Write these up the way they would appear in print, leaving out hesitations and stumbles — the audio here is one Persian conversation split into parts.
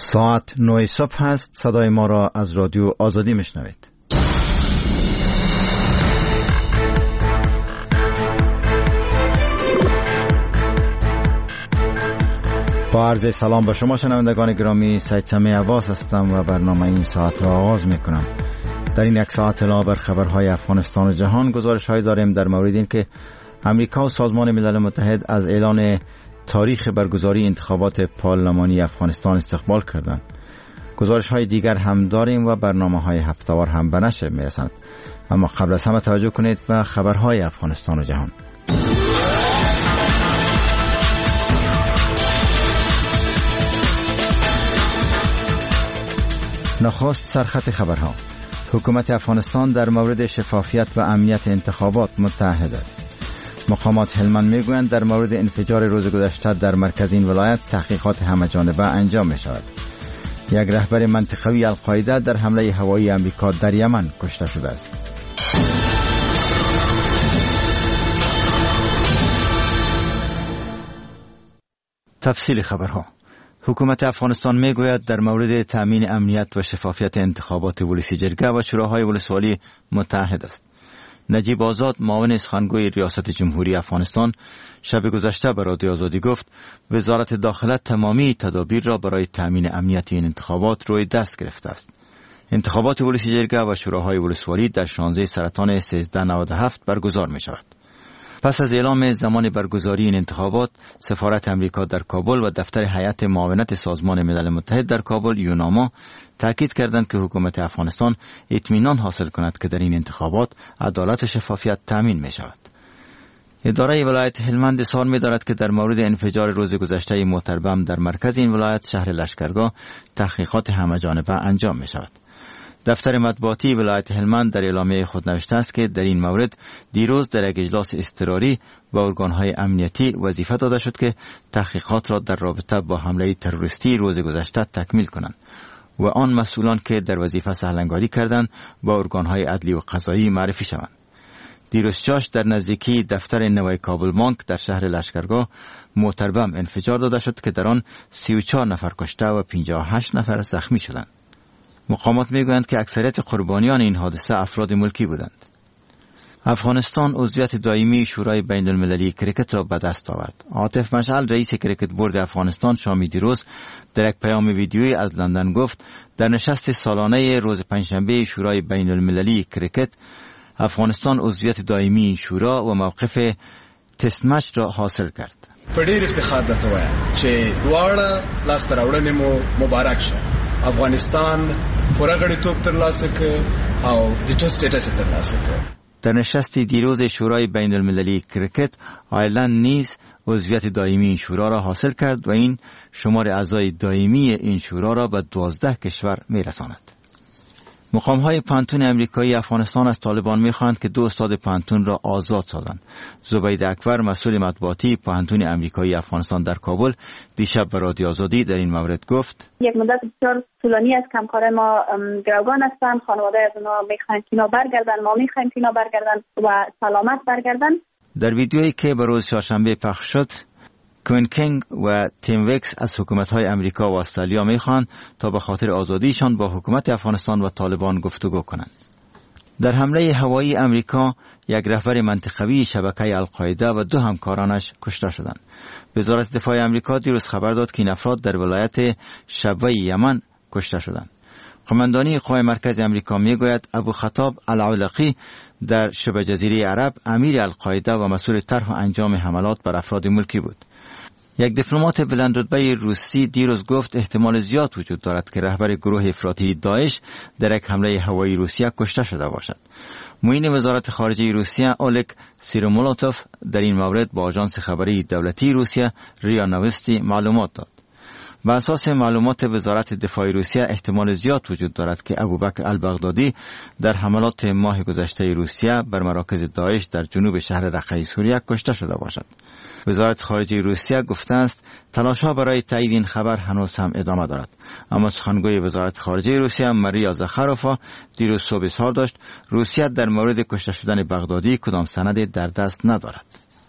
ساعت 9 صبح هست. صدای ما را از رادیو آزادی میشنوید. با عرض سلام به شما شنوندگان گرامی، سید سمی عباس هستم و برنامه این ساعت را آغاز میکنم. در این یک ساعت علاوه بر خبرهای افغانستان و جهان، گزارش‌هایی داریم در مورد این که امریکا و سازمان ملل متحد از اعلان تاریخ برگزاری انتخابات پارلمانی افغانستان استقبال کردند. گزارش‌های دیگر هم داریم و برنامه‌های هفته‌وار هم به نشر می‌رسند. اما قبل از همه توجه کنید به خبرهای افغانستان و جهان. نخست سرخط خبرها. حکومت افغانستان در مورد شفافیت و امنیت انتخابات متعهد است. مقامات هلمند میگویند در مورد انفجار روز گذشته در مرکز این ولایت تحقیقات همه‌جانبه انجام می شود. یک رهبر منطقوی القاعده در حمله هوایی امریکا در یمن کشته شده است. تفصیل خبرها. حکومت افغانستان میگوید در مورد تامین امنیت و شفافیت انتخابات ولسی جرگه و شوراهای ولسوالی متعهد است. نجیب آزاد، معاون سخنگوی ریاست جمهوری افغانستان، شب گذشته به رادیو آزادی گفت وزارت داخله تمامی تدابیر را برای تامین امنیت این انتخابات روی دست گرفته است. انتخابات ولسی جرگه و شوراهای ولسوالی در 16 سرطان 1397 برگزار می شود. پس از اعلام زمان برگزاری این انتخابات، سفارت امریکا در کابل و دفتر هیئت معاونت سازمان ملل متحد در کابل یوناما تاکید کردند که حکومت افغانستان اطمینان حاصل کند که در این انتخابات عدالت و شفافیت تامین می شود. اداره ولایت هلمند اظهار می دارد که در مورد انفجار روز گذشته موتر بم در مرکز این ولایت شهر لشکرگاه تحقیقات همه‌جانبه انجام می شود. دفتر مطبوعاتی ولایت هلمند در اعلامیه خود نوشته است که در این مورد دیروز در یک اجلاس اضطراری با ارگان‌های امنیتی وظیفه داده شد که تحقیقات را در رابطه با حمله تروریستی روز گذشته تکمیل کنند و آن مسئولان که در وظیفه سهلنگاری کردند با ارگان‌های عدلی و قضایی معرفی شوند. دیروز چاش در نزدیکی دفتر نوای کابل بانک در شهر لشکرگاه موتر بم انفجار داده شد که در آن 34 نفر کشته و 58 نفر زخمی شدند. مقامات میگویند که اکثریت قربانیان این حادثه افراد ملکی بودند. افغانستان عضویت دائمی شورای بین المللی کرکت را به دست آورد. عاطف مشعل، رئیس کرکت بورد افغانستان، شامی دیروز در یک پیام ویدیویی از لندن گفت در نشست سالانه روز پنجشنبه شورای بین المللی کرکت افغانستان عضویت دائمی این شورا و موقف تست مچ را حاصل کرد. په ډېر افتخار درته وایم چې دواړه لاسته راوړنې مو مبارک شه. افغانستان پوره غړیتوب ترلاسه کړ او د ټیسټ سټیټس ترلاسه کړ. در نشست دیروز شورای بین المللی کرکت، آیرلند نیز عضویت دائمی این شورا را حاصل کرد و این شمار اعضای دائمی این شورا را به 12 کشور میرساند. مقام‌های پانتون امریکایی افغانستان از طالبان می‌خواهند که 2 استاد پانتون را آزاد سازند. زبید اکبر، مسئول مطبوعاتی پانتون امریکایی افغانستان در کابل، دیشب به رادیو آزادی در این مورد گفت: یک مدت بسیار طولانی است که همکارای ما گروگان هستند. خانواده از اونا می‌خواهند که اینا برگردن، ما می‌خواهیم که اینا برگردن و سلامت برگردن. در ویدیویی که به روز چهارشنبه پخش شد، کوین کینگ و تیم وکس از حکومت‌های امریکا و استرالیا می‌خواهند تا به خاطر آزادیشان با حکومت افغانستان و طالبان گفتگو کنند. در حمله هوایی امریکا یک رهبر منطقوی شبکه القاعده و 2 همکارانش کشته شدند. وزارت دفاع امریکا دیروز خبر داد که این افراد در ولایت شبوه یمن کشته شدند. قماندانی قوای مرکز امریکا میگوید ابو خطاب العلقی در شبه جزیره عرب امیر القاعده و مسئول طرح و انجام حملات بر افراد ملکی بود. یک دیپلمات بلندرتبه روسی دیروز گفت احتمال زیاد وجود دارد که رهبر گروه افراطی داعش در یک حمله هوایی روسیه کشته شده باشد. معین وزارت خارجه روسیه اولگ سیرومولوتوف در این مورد با آژانس خبری دولتی روسیه ریا نوستی معلومات داد. بر اساس معلومات وزارت دفاع روسیه احتمال زیاد وجود دارد که ابوبکر البغدادی در حملات ماه گذشته روسیه بر مراکز داعش در جنوب شهر رقه سوریه کشته شده باشد. وزارت خارجه روسیه گفته است تلاش‌ها برای تایید این خبر هنوز هم ادامه دارد. اما سخنگوی وزارت خارجه روسیه ماریا زاخاروفا دیروز صبح اظهار داشت روسیه در مورد کشته شدن بغدادی کدام سند در دست ندارد.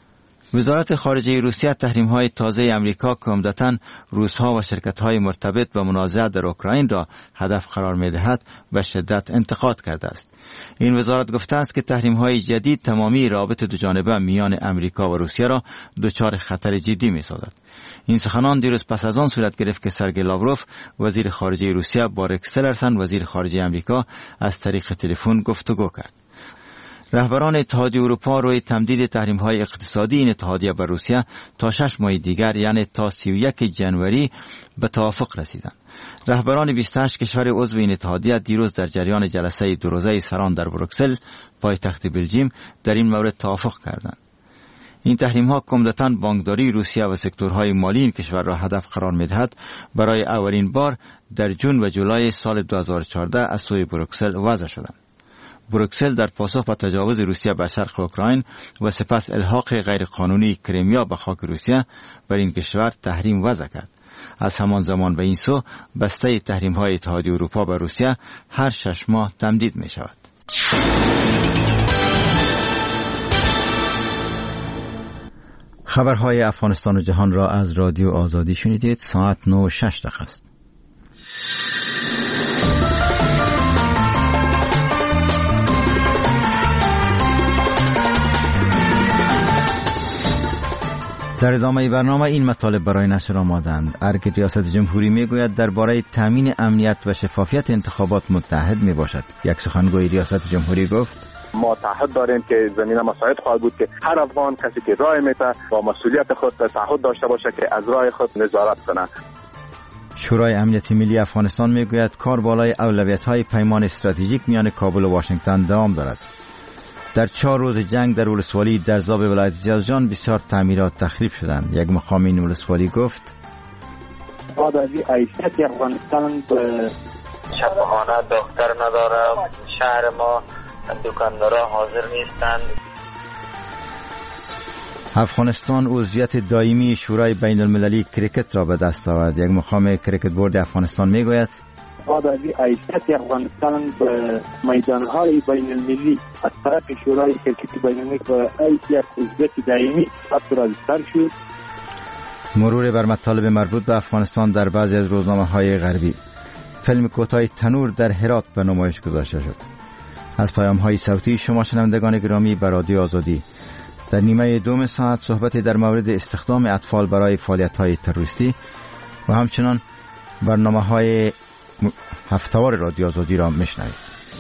وزارت خارجه روسیه تحریم‌های تازه آمریکا که عمدتاً روس‌ها و شرکت‌های مرتبط به منازعه در اوکراین را هدف قرار می‌دهد به شدت انتقاد کرده است. این وزارت گفته است که تحریم‌های جدید تمامی روابط دوجانبه میان آمریکا و روسیه را دچار خطر جدی می‌سازد. این سخنان دیروز پس از آن صورت گرفت که سرگئی لاوروف وزیر خارجه روسیه با رکس تیلرسن وزیر خارجه آمریکا از طریق تلفن گفتگو کرد. رهبران اتحادیه اروپا روی تمدید تحریم‌های اقتصادی این اتحادیه بر روسیه تا 6 ماه دیگر یعنی تا 31 جنوری به توافق رسیدند. رهبران 28 کشور عضو این اتحادیه دیروز در جریان جلسه دو روزه سران در بروکسل پایتخت بلژیم در این مورد توافق کردند. این تحریم‌ها عمدتاً بانکداری روسیه و سکتورهای مالی این کشور را هدف قرار می‌دهد برای اولین بار در جون و جولای سال 2014 از سوی بروکسل وضع شدند. بروکسل در پاسخ به تجاوز روسیه بر شرق اوکراین و سپس الحاق غیرقانونی کریمیا به خاک روسیه بر این کشور تحریم وضع کرد. از همان زمان به این سو بسته تحریم‌های اتحادیه اروپا بر روسیه هر 6 ماه تمدید می‌شود. خبرهای افغانستان و جهان را از رادیو آزادی شنیدید. ساعت 9:06 است. در ادامه برنامه این مطالب برای نشر آمادند. ارگ ریاست جمهوری میگوید درباره تامین امنیت و شفافیت انتخابات متحد می باشد. یک سخنگوی ریاست جمهوری گفت ما تعهد داریم که زمینه مساعد خواهد بود که هر افغان کسی که رای میده با مسئولیت خود تعهد داشته باشه که از رای خود نظارت کنه. شورای امنیت ملی افغانستان میگوید کار بالای اولویت‌های پیمان استراتژیک میان کابل و واشنگتن دوام دارد. در 4 روز جنگ در ولسوالی درزاب ولایت جازجان بسیار تعمیرات تخریب شدند. یک مقام این ولسوالی گفت بعد از این حیثیت افغانستان به شفاخانه دکتر نداره، شهر ما دکاندارا حاضر نیستند. افغانستان عضویت دائمی شورای بین المللی کریکت را به دست آورد. یک مقام کریکت بورد افغانستان میگوید بعد از این حیثیت افغانستان به میدانهای بین المللی از طرف شورای کرکت بین المللی به حیثیت عضویت دائمی افغانستان شد. مرور بر مطالب مربوط به افغانستان در بعضی از روزنامه‌های غربی. فیلم کوتاه تنور در هرات به نمایش گذاشته شد. از پیام‌های صوتی شما شنوندگان گرامی بر رادیو آزادی. در نیمه دوم ساعت صحبتی در مورد استخدام اطفال برای فعالیت‌های تروریستی و همچنان برنامه‌های هفته‌وار رادیو آزادی را میشنوید.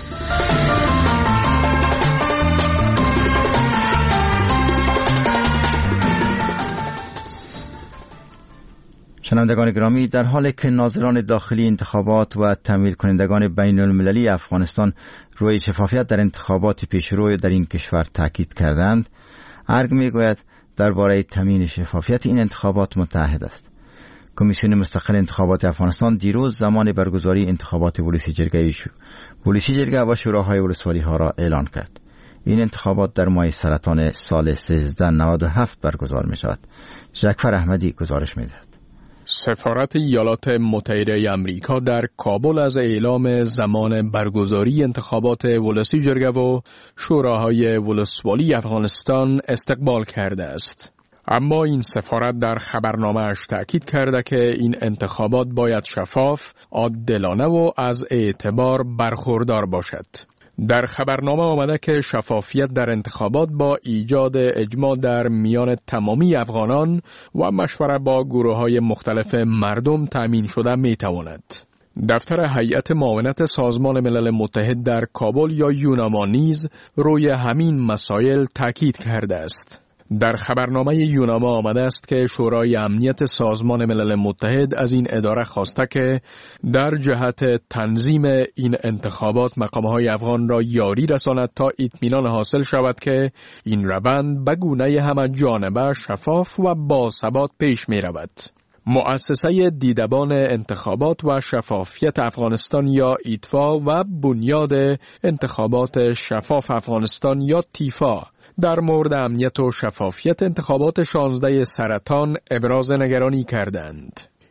شنوندگان گرامی، در حالی که ناظران داخلی انتخابات و تمویل کنندگان بین المللی افغانستان روی شفافیت در انتخابات پیشرو در این کشور تاکید کردند، ارگ میگوید درباره تامین شفافیت این انتخابات متحد است. کمیسیون مستقل انتخابات افغانستان دیروز زمان برگزاری انتخابات ولسی جرگه و شوراهای ولسوالی ها را اعلان کرد. این انتخابات در ماه سرطان سال 1397 برگزار می شود. ژکفر احمدی گزارش می دهد. سفارت ایالات متحده آمریکا در کابل از اعلام زمان برگزاری انتخابات ولسی جرگه و شوراهای ولسوالی افغانستان استقبال کرده است. اما این سفارت در خبرنامه‌اش تأکید کرده که این انتخابات باید شفاف، عادلانه و از اعتبار برخوردار باشد. در خبرنامه آمده که شفافیت در انتخابات با ایجاد اجماع در میان تمامی افغانان و مشوره با گروه‌های مختلف مردم تأمین شده می‌تواند. دفتر هیئت معاونت سازمان ملل متحد در کابل یا یوناما نیز روی همین مسائل تأکید کرده است. در خبرنامه یوناما آمده است که شورای امنیت سازمان ملل متحد از این اداره خواسته که در جهت تنظیم این انتخابات مقام‌های افغان را یاری رساند تا اطمینان حاصل شود که این روند به گونه همه جانبه شفاف و باثبات پیش می رود. مؤسسه دیدبان انتخابات و شفافیت افغانستان یا ایتفا و بنیاد انتخابات شفاف افغانستان یا تیفا در مورد امنیت و شفافیت انتخابات 16 سرطان ابراز نگرانی کردند.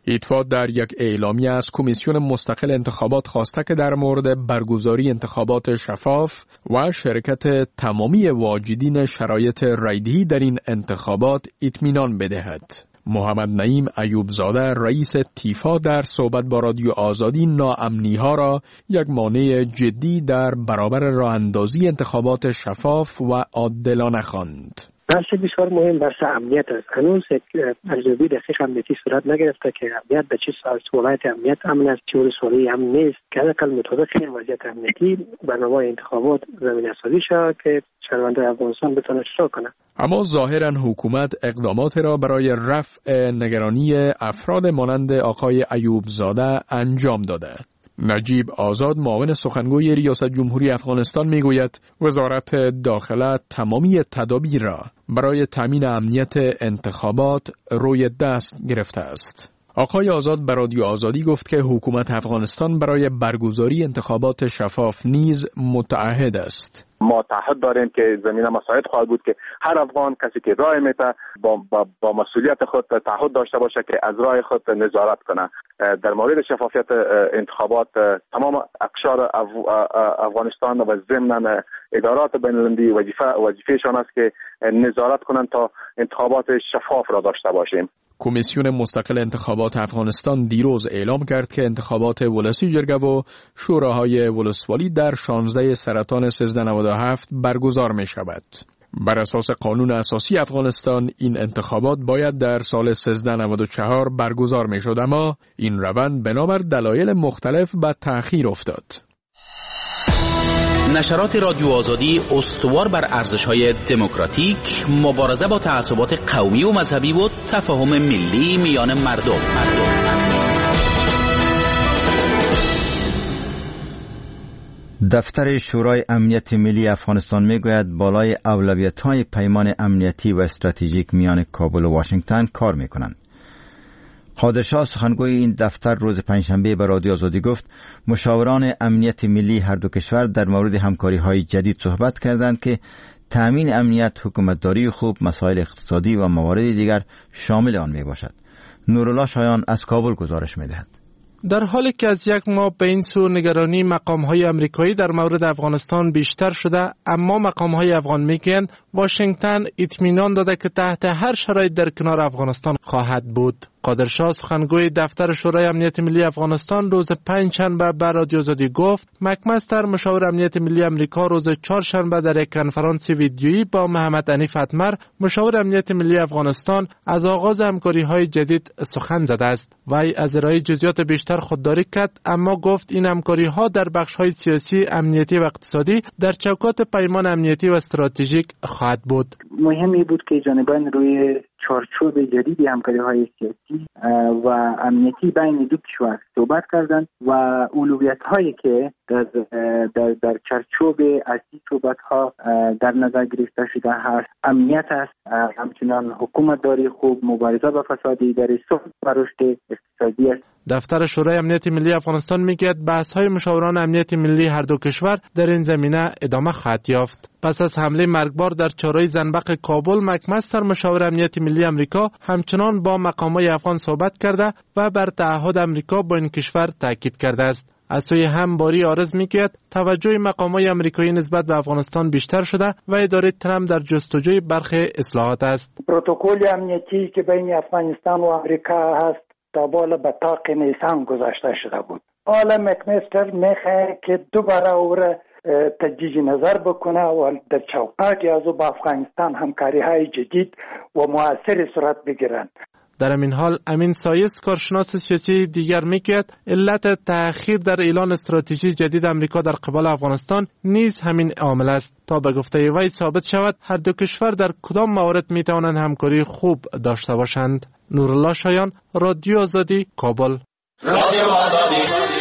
ایتفا در یک اعلامیه از کمیسیون مستقل انتخابات خواسته که در مورد برگزاری انتخابات شفاف و شرکت تمامی واجدین شرایط رایدهی در این انتخابات اطمینان بدهد. محمد نعیم ایوب زاده رئیس تیفا در صحبت با رادیو آزادی ناامنی ها را یک مانع جدی در برابر راه اندازی انتخابات شفاف و عادلانه خواند. بحث بسیار مهم بحث امنیت است. هنوز ارزیابی دقیق امنیتی صورت نگرفته که امنیت به چه ولایت امنیت امن است، چه ولسوالی امن نیست، که حداقل مطابق این وضعیت امنیتی برنامه انتخابات زمینه سازی شود که شهروندان افغانستان بتوانند اشتراک کنند. اما ظاهرا حکومت اقدامات را برای رفع نگرانی افراد مانند آقای ایوب زاده انجام داده. نجیب آزاد معاون سخنگوی ریاست جمهوری افغانستان میگوید وزارت داخله تمامی تدابیر را برای تامین امنیت انتخابات روی دست گرفته است. آقای آزاد به رادیو آزادی گفت که حکومت افغانستان برای برگزاری انتخابات شفاف نیز متعهد است. ما تعهد داریم که زمینه مساعد خواهد بود که هر افغان کسی که رای میده با مسئولیت خود تعهد داشته باشه که از رای خود نظارت کنه. در مورد شفافیت انتخابات تمام اقشار افغانستان و ضمن ادارات بین‌المللی وظیفه‌شان است که نظارت کنند تا انتخابات شفاف را داشته باشیم. کمیسیون مستقل انتخابات افغانستان دیروز اعلام کرد که انتخابات ولسی جرگه و شوراهای ولسوالی در 16 سرطان 1397 برگزار می شود. بر اساس قانون اساسی افغانستان این انتخابات باید در سال 1394 برگزار می شد، اما این روند بنابر دلایل مختلف به تأخیر افتاد. نشرات رادیو آزادی استوار بر ارزش‌های دموکراتیک، مبارزه با تعصبات قومی و مذهبی و تفاهم ملی میان مردم. دفتر شورای امنیت ملی افغانستان میگوید بالای اولویت‌های پیمان امنیتی و استراتژیک میان کابل و واشنگتن کار میکنند. قادرشاه سخنگوی این دفتر روز پنجشنبه به رادیو آزادی گفت مشاوران امنیت ملی هر دو کشور در مورد همکاری‌های جدید صحبت کردند که تأمین امنیت، حکومتداری خوب، مسائل اقتصادی و موارد دیگر شامل آن میباشد. نورالله شایان از کابل گزارش میدهد. در حالی که از یک ماه به این سو نگرانی مقام‌های آمریکایی در مورد افغانستان بیشتر شده، اما مقام‌های افغان میگویند واشنگتن اطمینان داده که تحت هر شرایط در کنار افغانستان خواهد بود. قادرشاه سخنگوی دفتر شورای امنیت ملی افغانستان روز پنجشنبه به رادیو آزادی گفت مک‌مستر مشاور امنیت ملی آمریکا روز چهارشنبه در یک کنفرانس ویدیویی با محمد حنیف اتمر مشاور امنیت ملی افغانستان از آغاز همکاری‌های جدید سخن زده است. وی از ارائه جزئیات بیشتر خودداری کرد، اما گفت این همکاری‌ها در بخش‌های سیاسی، امنیتی و اقتصادی در چوکات پیمان امنیتی و استراتژیک خواهد بود. مهمی بود که جانبان روی چارچوب جدید همکاری‌های سیاسی و امنیتی بین دو کشور صحبت کردند و اولویت‌هایی که در چارچوب اصلی صحبت‌ها در نظر گرفته شده هست امنیت است، همچنان حکومتداری خوب، مبارزه با فساد اداری، ثبات و رشد اقتصادی است. دفتر شورای امنیت ملی افغانستان میگوید بحث‌های مشاوران امنیت ملی هر دو کشور در این زمینه ادامه خواهد یافت. پس از حمله مرگبار در چهارراه زنبق کابل، مک‌مستر مشاور امنیت ملی آمریکا همچنان با مقامات افغان صحبت کرده و بر تعهد آمریکا با این کشور تاکید کرده است. از سوی هم باری عارض میگوید توجه مقامات آمریکایی نسبت به افغانستان بیشتر شده و اداره ترامپ در جستجوی برخی اصلاحات است. پروتکل امنیتی که بین افغانستان و آمریکا هست تا بالا به طاق نیسان گذاشته شده بود. حالا مک‌مستر میخواد که دوباره او را تجدید نظر بکنه و در چوکات از با افغانستان همکاری‌های جدید و مؤثر صورت بگیرند. در این حال امین سایس کارشناس سیاسی دیگر میگوید علت تأخیر در اعلان استراتژی جدید آمریکا در قبال افغانستان نیز همین عامل است تا به گفته وی ثابت شود هر دو کشور در کدام موارد میتوانند همکاری خوب داشته باشند. نورالله شایان، رادیو آزادی، کابل. رادیو آزادی.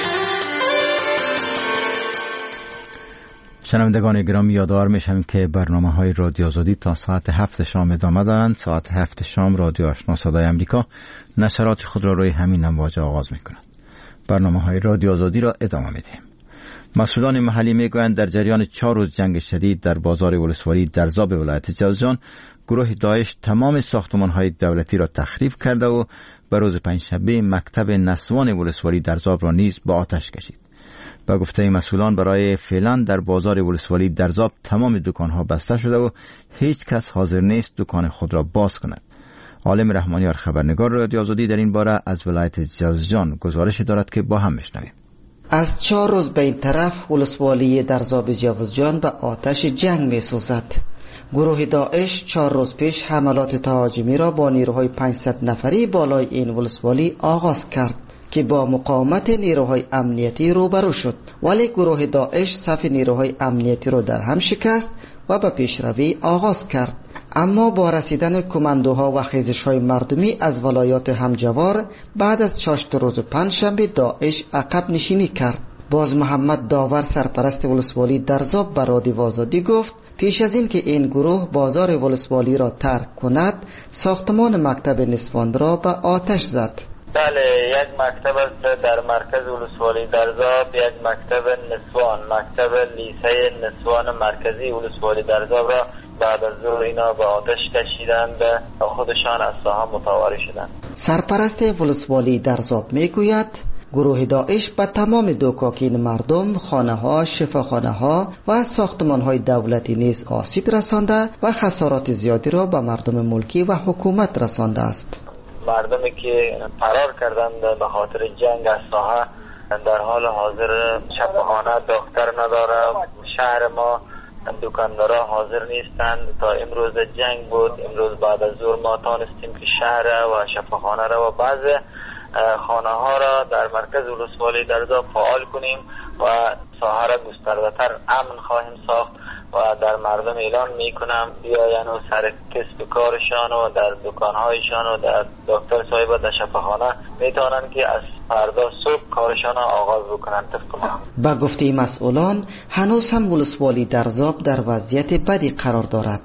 شنوندگان گرامی یادآور میشم که برنامه‌های رادیو آزادی تا ساعت 7 شام ادامه دارند. ساعت 7 شام رادیو آشنا صدای آمریکا نشرات خود را روی همین امواج آغاز می‌کند. برنامه‌های رادیو آزادی را ادامه می‌دهیم. مسئولان محلی میگویند در جریان 4 روز جنگ شدید در بازار ولسوالی درزاب ولایت جوزجان، گروه داعش تمام ساختمان‌های دولتی را تخریب کرده و به روز پنجشنبه مکتب نسوان ولسوالی درزاب را نیز به آتش کشید. با گفته مسئولان برای فعلا در بازار ولسوالی درزاب تمام دکان‌ها بسته شده و هیچ کس حاضر نیست دکان خود را باز کند. عالم رحمانیار خبرنگار رادیو آزادی در این باره از ولایت جوزجان گزارش دارد که با هم میشنویم. از 4 روز به این طرف ولسوالی درزاب جوزجان به آتش جنگ می‌سوزد. گروه داعش 4 روز پیش حملات تهاجمی را با نیروهای 500 نفری بالای این ولسوالی آغاز کرد که با مقاومت نیروهای امنیتی روبرو شد، ولی گروه داعش صف نیروهای امنیتی را در هم شکست و به پیشروی آغاز کرد. اما با رسیدن کماندوها و خیزش‌های مردمی از ولایات همجوار بعد از چاشت روز پنجشنبه داعش عقب نشینی کرد. باز محمد داور سرپرست ولسوالی درزاب به رادیو آزادی گفت پیش از این که این گروه بازار ولسوالی را ترک کند، ساختمان مکتب نسوان را به آتش زد. بله، یک مکتب است در مرکز ولسوالی درزاب، یک مکتب نسوان، مکتب لیسه نسوان مرکزی ولسوالی درزاب را بعد از ظهر اینا به آتش کشیدند، خودشان از ساحه متواری شدند. سرپرست ولسوالی درزاب میگوید گروه داعش به تمام دوکاکین مردم، خانه‌ها، شفاخانه‌ها و ساختمان‌های دولتی نیز آسیب رسانده و خسارات زیادی را به مردم ملکی و حکومت رسانده است. مردمی که فرار کردند به خاطر جنگ از ساحه در حال حاضر شفاخانه دکتر نداره. شهر ما دکاندارا حاضر نیستند. تا امروز جنگ بود، امروز بعد از ظهر ما تانستیم که شهر و شفاخانه را و بعض خانه ها را در مرکز ولسوالی درزاب فعال کنیم و ساحه را گسترده‌تر امن خواهیم ساخت و در مردم اعلان میکنم بیاین و سر کسب کارشان و در دکانهایشان و در دکتر صاحب در شفاخانه میتونن که از فردا صبح کارشان را آغاز بکنن. با گفته مسئولان هنوز هم ولسوالی درزاب در وضعیت بدی قرار دارد.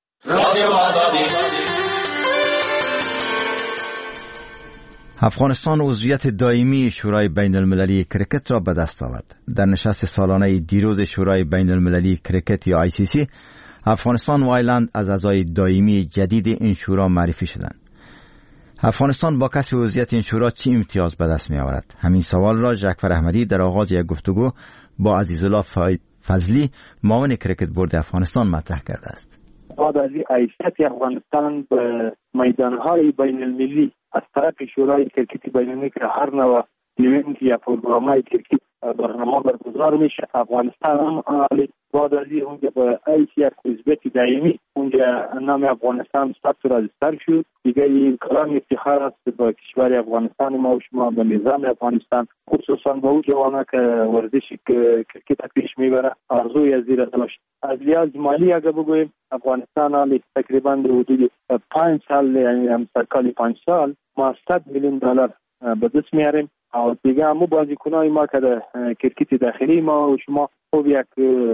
افغانستان عضویت دائمی شورای بین المللی کرکت را به دست آورد. در نشست سالانه دیروز شورای بین المللی کرکت یا ICC، افغانستان و آیلند از اعضای دائمی جدید این شورا معرفی شدند. افغانستان با کسب عضویت این شورا چه امتیاز به دست می آورد؟ همین سوال را جعفر احمدی در آغاز یک گفتگو با عزیزالله فضلی معاون کرکت بورد افغانستان مطرح کرده است. بعد از عضویت افغانستان به میدانهای بین المللی از طرف شورای کرکت بین المللی که هر نوع ایونت یا پروگرام‌های کرکت برنامه برگزار میشه، افغانستان هم بعد از اونجا به ایسیا عضویت دائمی اونجا نام افغانستان ثبت رجیستر شد. دیگه این کلام افتخار است به کشور افغانستان ما و شما، به نظام افغانستان، خصوصا به اون جوانان که ورزش کرکت پیش میبره آرزوی از زیر داشت. از لحاظ مالی اگر بگوییم افغانستان حالی تقریبا به حدود 5 سال، یعنی همسرکالی 5 سال ما $100 میلیون به دست میاریم. و دیگه همو بازیکنای ما که در کرکت داخلی ما و شما خوب یک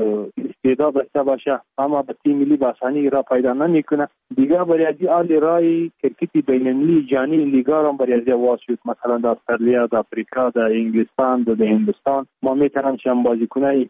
استعداد داشته باشه اما به تیم ملی باسانی را پیدا نمیکنه. دیگه برای از این رای کرکت بین‌المللی جهانی لیگا را برای از واس شد، مثلا در استرالیا، در آفریقا، در انگلستان، در هندوستان ما میتونن شما بازیکنای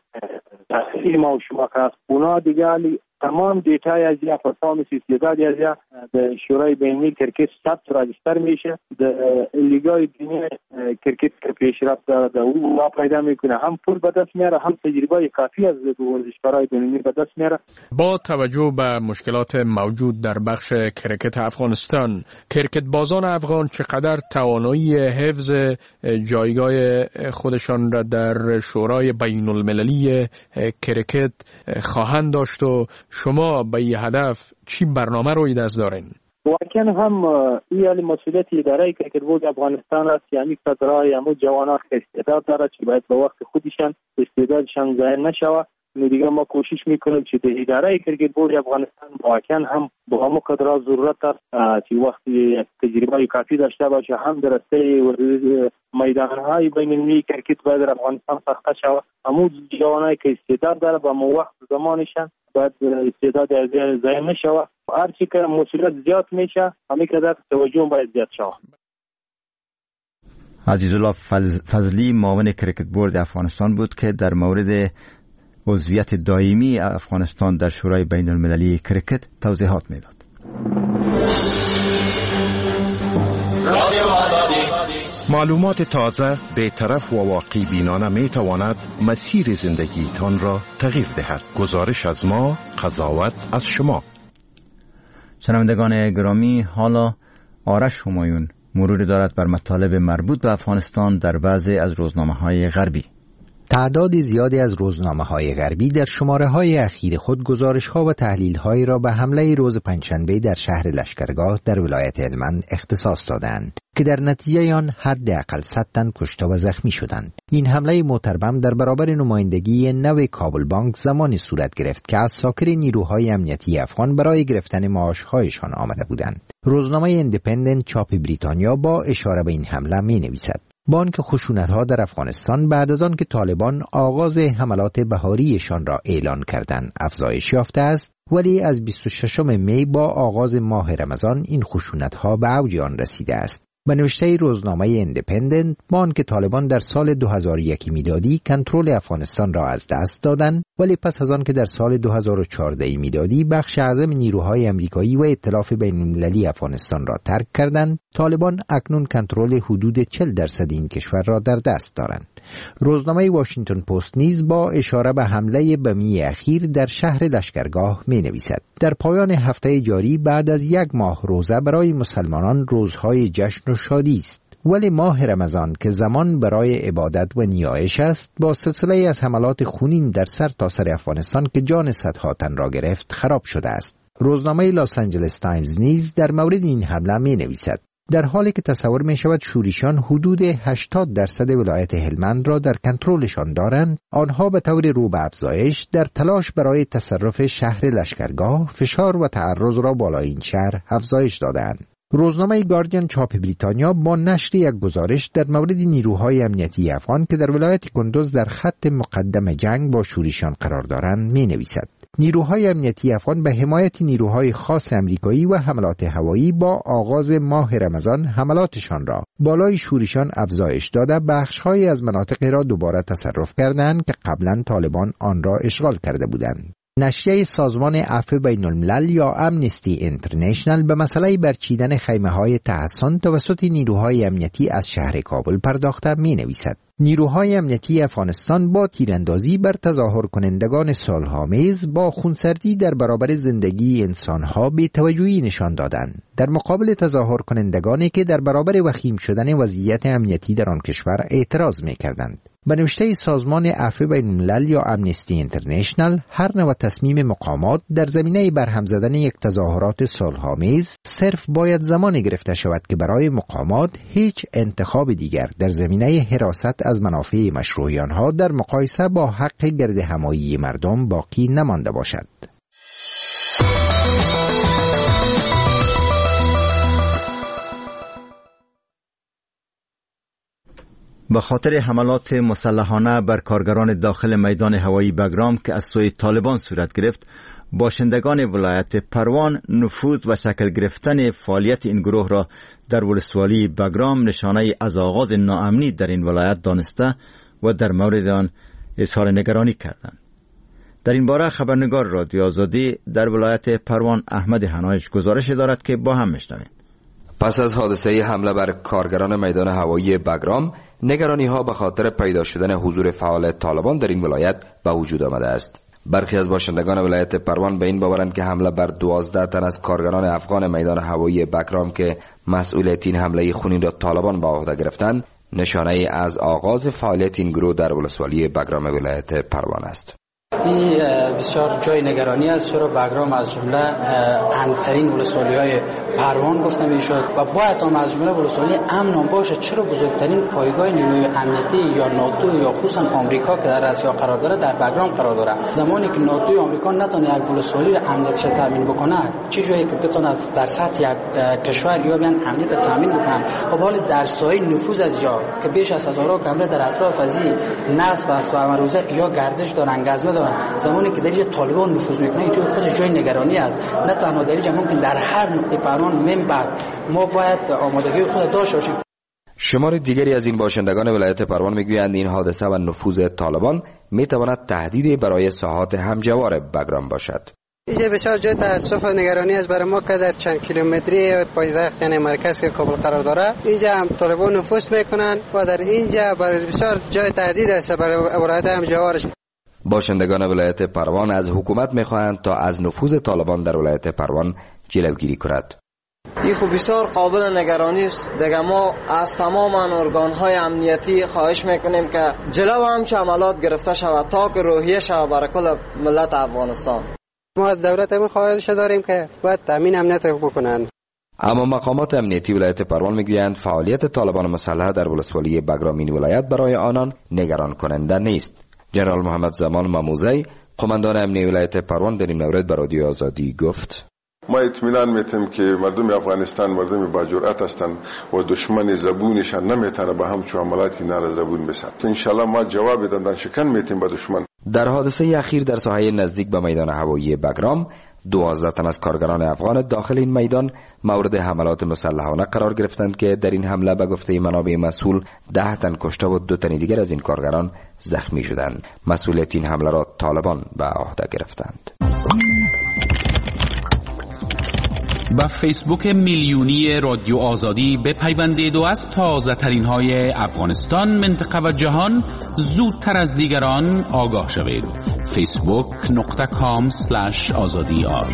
داخلی ما و شما که اونا دیگه تمام دیتای از یا پرفورمنس استعداد از یا در شورای بین‌المللی کرکت ثبت رجیستر میشه. در لیگای دنیا کرکت که پیشرفت داره او ما پیدا میکنه، هم پول به دست میاره هم تجربه کافی از ورزشکارای بین‌المللی به دست میاره. با توجه به مشکلات موجود در بخش کرکت افغانستان، کرکت بازان افغان چقدر توانایی حفظ جایگاه خودشان را در شورای بین‌المللی کرکت خواهند داشت و شما به این هدف چی برنامه روی دست دارین؟ واقعا هم این مسئولیت اداره کرکت بورد افغانستان است، یعنی صدرای همون جوانان که استعداد دارد که باید به وقت خودشان استعدادشان ظاهر نشود. دیگه ما کوشش میکنیم که در اداره کرکت بورد افغانستان واقعا هم با همون قدرها ضرورت است که وقتی تجربه کافی داشته باشه، هم در راسته میدانهای بین المللی کرکت باید در افغانستان ساخته شود. همون جوانایی که استعداد داره با مو وقت زمانشان باید استعداد ضایع نشود. هر چی که مسئولیت زیاد میشه همین قدر توجه باید زیاد شود. عزیزالله فضلی معاون کرکت بورد افغانستان بود که در مورد عضویت دائمی افغانستان در شورای بین المللی کرکت توضیحات میداد. معلومات تازه، بی‌طرف و واقعی بینانه می تواند مسیر زندگیتان را تغییر دهد. گزارش از ما، قضاوت از شما. شنوندگان گرامی، حالا آرش همایون مرور دارد بر مطالب مربوط به افغانستان در بعضی از روزنامه‌های غربی. تعداد زیادی از روزنامه‌های غربی در شماره‌های اخیر خود گزارش‌ها و تحلیل‌هایی را به حمله روز پنجشنبه در شهر لشکرگاه در ولایت هلمند اختصاص دادند که در نتیجه آن حداقل 100 تن کشته و زخمی شدند. این حمله متربم در برابر نمایندگی نو کابل بانک زمانی صورت گرفت که از ساکر نیروهای امنیتی افغان برای گرفتن معاش‌هایشان آمده بودند. روزنامه ایندیپندنت چاپ بریتانیا با اشاره به این حمله می‌نویسد: بانک خشونت‌ها در افغانستان بعد از آن که طالبان آغاز حملات بهاریشان را اعلان کردند افزایش یافته است، ولی از 26 می با آغاز ماه رمضان این خشونت‌ها به اوج آن رسیده است. به نوشته روزنامه ایندیپندنت، بانک طالبان در سال 2001 میلادی کنترل افغانستان را از دست دادند، ولی پس از آن که در سال 2014 میلادی بخش اعظم نیروهای امریکایی و ائتلاف بین‌المللی افغانستان را ترک کردند، طالبان اکنون کنترل حدود 40% این کشور را در دست دارند. روزنامه واشنگتن پست نیز با اشاره به حمله بمی اخیر در شهر لشکرگاه می نویسد: در پایان هفته جاری بعد از 1 ماه روزه برای مسلمانان روزهای جشن و شادی است، ولی ماه رمضان که زمان برای عبادت و نیایش است با سلسله از حملات خونین در سرتاسر افغانستان که جان صدها تن را گرفت خراب شده است. روزنامه لاس آنجلس تایمز نیز در مورد این حمله می نویسد: در حالی که تصور می شود شوریشان حدود 80% ولایت هلمند را در کنترلشان دارند، آنها به طور رو به افزایش در تلاش برای تصرف شهر لشکرگاه فشار و تعرض را بالای این شهر افزایش دادند. روزنامه گاردین چاپ بریتانیا با نشر یک گزارش در مورد نیروهای امنیتی افغان که در ولایت کندوز در خط مقدم جنگ با شوریشان قرار دارند می نویسد: نیروهای امنیتی افغان به حمایت نیروهای خاص امریکایی و حملات هوایی با آغاز ماه رمضان حملاتشان را بالای شوریشان افزایش داده بخش‌هایی از مناطقی را دوباره تصرف کردند که قبلا طالبان آن را اشغال کرده بودند. نشریه سازمان عفو بین الملل یا امنستی اینترنشنال به مسئله برچیدن خیمه‌های تحصن توسط نیروهای امنیتی از شهر کابل پرداخته می‌نویسد: نیروهای امنیتی افغانستان با تیراندازی بر تظاهر کنندگان صلح‌آمیز با خونسردی در برابر زندگی انسانها بی‌توجهی نشان دادند، در مقابل تظاهر کنندگانی که در برابر وخیم شدن وضعیت امنیتی در آن کشور اعتراض می‌کردند. به نوشته سازمان عفو بین الملل یا امنستی اینترنشنال، هر نوع تصمیم مقامات در زمینه برهم زدن یک تظاهرات صلح‌آمیز صرف باید زمانی گرفته شود که برای مقامات هیچ انتخاب دیگر در زمینه حراست از منافع مشروعی آنها در مقایسه با حق گردهمایی مردم باقی نمانده باشد. به خاطر حملات مسلحانه بر کارگران داخل میدان هوایی بگرام که از سوی طالبان صورت گرفت، باشندگان ولایت پروان نفوذ و شکل گرفتن فعالیت این گروه را در ولسوالی بگرام نشانه از آغاز ناامنی در این ولایت دانسته و در مورد آن اظهار نگرانی کردند. در این باره خبرنگار رادیو آزادی در ولایت پروان احمد حنایش گزارش دارد که با هم میشنویم. پس از حادثه حمله بر کارگران میدان هوایی بگرام، نگرانی ها به خاطر پیدا شدن حضور فعال طالبان در این ولایت به وجود آمده است. برخی از باشندگان ولایت پروان به این باورند که حمله بر 12 تن از کارگران افغان میدان هوایی بگرام که مسئولیت این حمله خونین را طالبان به عهده گرفتند، نشانه از آغاز فعالیت این گروه در ولسوالی بگرام ولایت پروان است. این بسیار جای نگرانی است، چرا بگرام از جمله امن‌ترین ولسوالی‌های پروان گفته میشد و باید هم از جمله ولسوالی امن باشه، چرا بزرگترین پایگاه نیروی امنیتی یا ناتو یا خصوصا آمریکا که در آسیا قرار داره در بگرام قرار داره. زمانی که ناتو یا آمریکا نتونه یک ولسوالی را امنیتش تامین بکنه، چه جایی که بتونه در سطح یک کشور یا بیان امنیت تامین بکنه، خب حال در سایه نفوذ از جا که بیش از هزارها کمره در اطراف از این نصب است و امروزه یا گردش دارن گزمه دارن، زمانی که در طالبان نفوذ میکنه این خود جای نگرانی است. نه تنها در اینجا، ممکن در هر نقطه پروان من بعد ما باید آمادگی خود داشته باشیم. شمار دیگری از این باشندگان ولایت پروان میگویند این حادثه و نفوذ طالبان میتواند تهدیدی برای ساحات همجوار بگرام باشد. اینجا بسیار جای تاسف و نگرانی است برای ما که در چند کیلومتری پایتخت یعنی مرکز که کابل قرار داره، اینجا هم طالبان نفوذ میکنن و در اینجا بسیار جای تهدید است برای ولایت همجوارش. باشندگان ولایت پروان از حکومت میخواهند تا از نفوذ طالبان در ولایت پروان جلوگیری کند. این خب بسیار قابل نگرانی است. دیگه ما از تمام ارگان‌های امنیتی خواهش میکنیم که جلو همچه عملات گرفته شود تا که روحیه شود برای کل ملت افغانستان. ما از دولت هم خواهش داریم که باید تامین امنیت بکنند. اما مقامات امنیتی ولایت پروان میگویند فعالیت طالبان مسلح در ولسوالی بگرامین ولایت برای آنان نگران کننده نیست. جنرال محمد زمان ماموزی، قماندان امنیتی ولایت پروان، در این مورد به رادیو آزادی گفت: ما اطمینان میتیم که مردم افغانستان مردم با جرأت هستند و دشمن زبونشان نمیتونه به همچو عملاتی نار زبون بسازد. انشالله ما جواب دندان شکن میتیم به دشمن. در حادثه اخیر در ساحه نزدیک به میدان هوایی بگرام 12 تن از کارگران افغان داخل این میدان مورد حملات مسلحانه قرار گرفتند که در این حمله به گفته منابع مسئول 10 تن کشته و 2 تن دیگر از این کارگران زخمی شدند. مسئولیت این حمله را طالبان به عهده گرفتند. با فیسبوک میلیونی رادیو آزادی بپیوندید و از تازه ترین های افغانستان، منطقه و جهان زودتر از دیگران آگاه شوید. facebook.com/azadi.ar.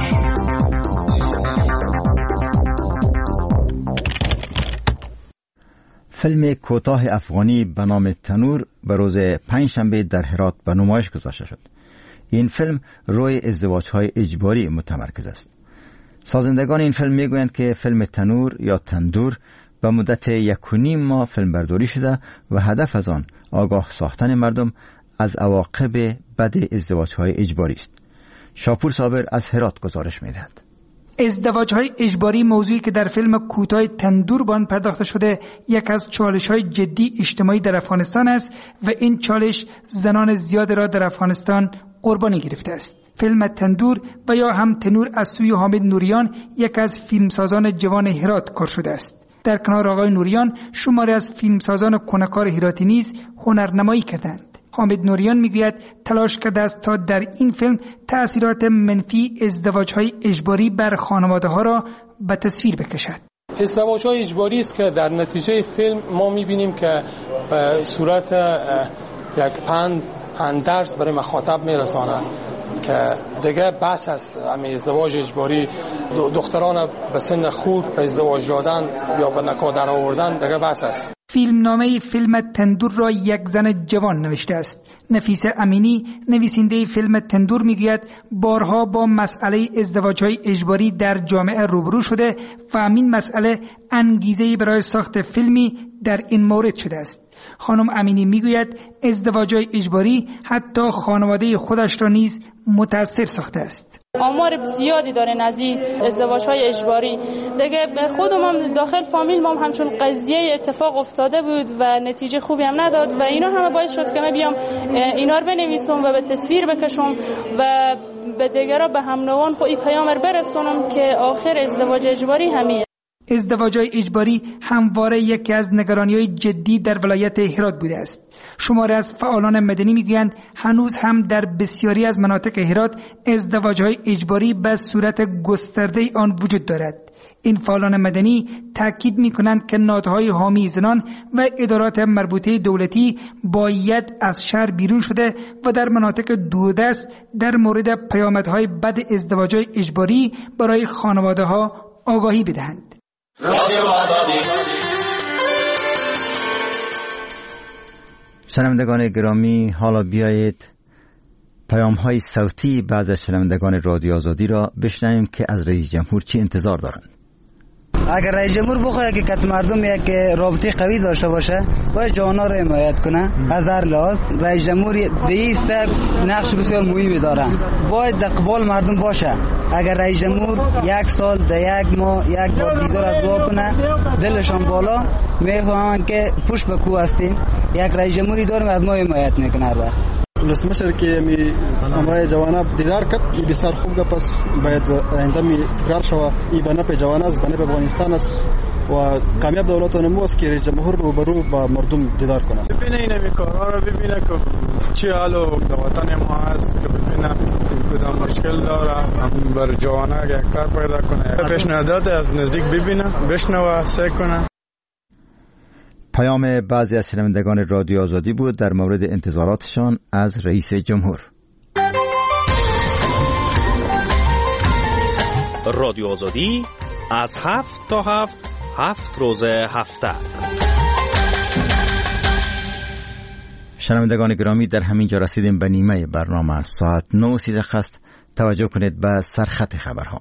فیلم کوتاه افغانی به نام تنور به روز پنجشنبه در هرات به نمایش گذاشته شد. این فیلم روی ازدواج‌های اجباری متمرکز است. سازندگان این فیلم میگویند که فیلم تنور یا تندور به مدت 1.5 ماه فیلم برداری شده و هدف از آن آگاه ساختن مردم از عواقب بد ازدواج‌های اجباری است. شاپور صابر از هرات گزارش می‌دهد. ازدواج‌های اجباری موضوعی که در فیلم کوتاه تندور به آن پرداخته شده، یک از چالش‌های جدی اجتماعی در افغانستان است و این چالش زنان زیاد را در افغانستان قربانی گرفته است. فیلم تندور و یا هم تنور از سوی حامد نوریان، یک از فیلمسازان جوان هرات کار شده است. در کنار آقای نوریان شماری از فیلمسازان کنکار هراتی نیز هنرنمایی کردند. حامد نوریان میگوید تلاش کرده است تا در این فیلم تأثیرات منفی ازدواج‌های اجباری بر خانواده‌ها را به تصویر بکشد. ازدواج‌های اجباری است که در نتیجه فیلم ما می‌بینیم که به صورت یک پندرس برای مخاطب میرساند که دیگه بس است همین ازدواج اجباری، دختران به سن خورد به ازدواج دادن یا به نکاح در آوردن دیگه بس است. فیلمنامه فیلم تندور را یک زن جوان نوشته است. نفیسه امینی نویسنده فیلم تندور میگوید بارها با مسئله ازدواج‌های اجباری در جامعه روبرو شده و همین مسئله انگیزه‌ای برای ساخت فیلمی در این مورد شده است. خانم امینی میگوید ازدواج‌های اجباری حتی خانواده خودش را نیز متأثر ساخته است. آمار زیادی دارن از این ازدواج‌های اجباری. دیگه خودم هم داخل فامیل ما همچون قضیه اتفاق افتاده بود و نتیجه خوبی هم نداد و اینا همه باعث شد که من بیام اینا رو بنویسم و به تصویر بکشم و به دیگران به هم نوان خو این پیام رو برسونم که آخر ازدواج اجباری همین. ازدواج‌های اجباری همواره یکی از نگرانی‌های جدی در ولایت هرات بوده است. شماری از فعالان مدنی میگویند هنوز هم در بسیاری از مناطق هرات ازدواج‌های اجباری به صورت گسترده آن وجود دارد. این فعالان مدنی تاکید می‌کنند که نهادهای حامی زنان و ادارات مربوطه دولتی باید از شهر بیرون شده و در مناطق دوردست در مورد پیامدهای بد ازدواج‌های اجباری برای خانواده‌ها آگاهی بدهند. شنوندگان گرامی، حالا بیایید پیام‌های صوتی بعض از شنوندگان رادیو آزادی را بشنویم که از رئیس جمهور چی انتظار دارند. اگر رئیس جمهور بخواد که مردم یک رابطه قوی داشته باشه، باید جوانان را حمایت کنه. از هر لحاظ رئیس جمهور دیست نقش بسیار مهمی داره. باید در قبال مردم باشه. اگر رئیس جمهور یک سال در یک ماه یک بار دیدار از دعا کنه، دلشان بالا میفهمن که پشت به کو هستیم. یک رئیس جمهوری داریم از ما حمایت میکنه هر وقت. ولسمشر که می امرای جوانا دیدار کرد، این بسیار خوب ده. پس باید آینده می تکرار شود. این بنا به جوان است، بنا به افغانستان است و کامیاب دولت نمو است که رئیس جمهور روبرو با مردم دیدار کنه. ببینه این کارا رو ببینه که چی حالو در وطن ما هست، که ببینه کدام مشکل داره، بر جوانان یک کار پیدا کنه، پیشنهادات از نزدیک ببینه، بشنوه، سعی کنه. پیام بعضی از شنوندگان رادیو آزادی بود در مورد انتظاراتشان از رئیس جمهور. رادیو آزادی از 7 تا 7 روز هفته. شنوندگان گرامی، در همین جا رسیدیم به نیمه برنامه. ساعت 9:30 است. توجه کنید به سرخط خبرها.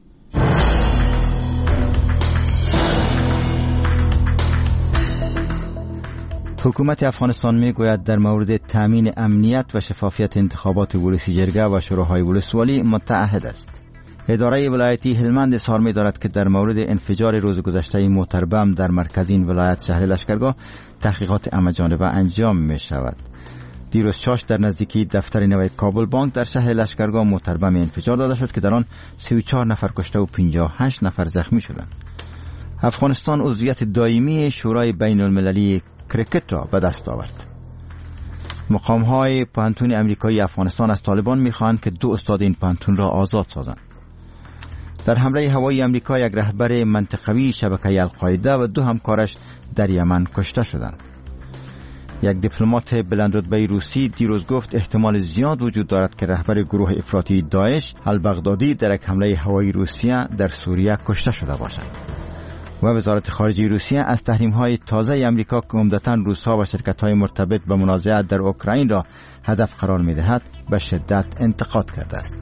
حکومت افغانستان می گوید در مورد تامین امنیت و شفافیت انتخابات ولسی جرگه و شوراهای ولسوالی متعهد است. اداره ولایتی هلمند اظهار می دارد که در مورد انفجار روز گذشته موتر بم در مرکزین ولایت شهر لشکرگاه تحقیقات همه‌جانبه انجام می شود. دیروز چاش در نزدیکی دفتر نوید کابل بانک در شهر لشکرگاه موتر بم انفجار داده شد که در آن 34 نفر کشته و 58 نفر زخمی شدند. افغانستان عضویت دائمی شورای بین المللی کرکت را به دست آورد. مقام‌های پانتون امریکایی افغانستان از طالبان می‌خواهند که 2 استاد این پانتون را آزاد سازند. در حمله هوایی امریکا یک رهبر منطقوی شبکه القاعده و 2 همکارش در یمن کشته شدند. یک دیپلمات بلندرتبه روسی دیروز گفت احتمال زیاد وجود دارد که رهبر گروه افراطی داعش البغدادی در یک حمله هوایی روسیه در سوریه کشته شده باشد. و وزارت خارجه روسیه از تحریم‌های تازه امریکا که عمدتاً روس‌ها و شرکت‌های مرتبط به منازعات در اوکراین را هدف قرار می‌دهد به شدت انتقاد کرده است.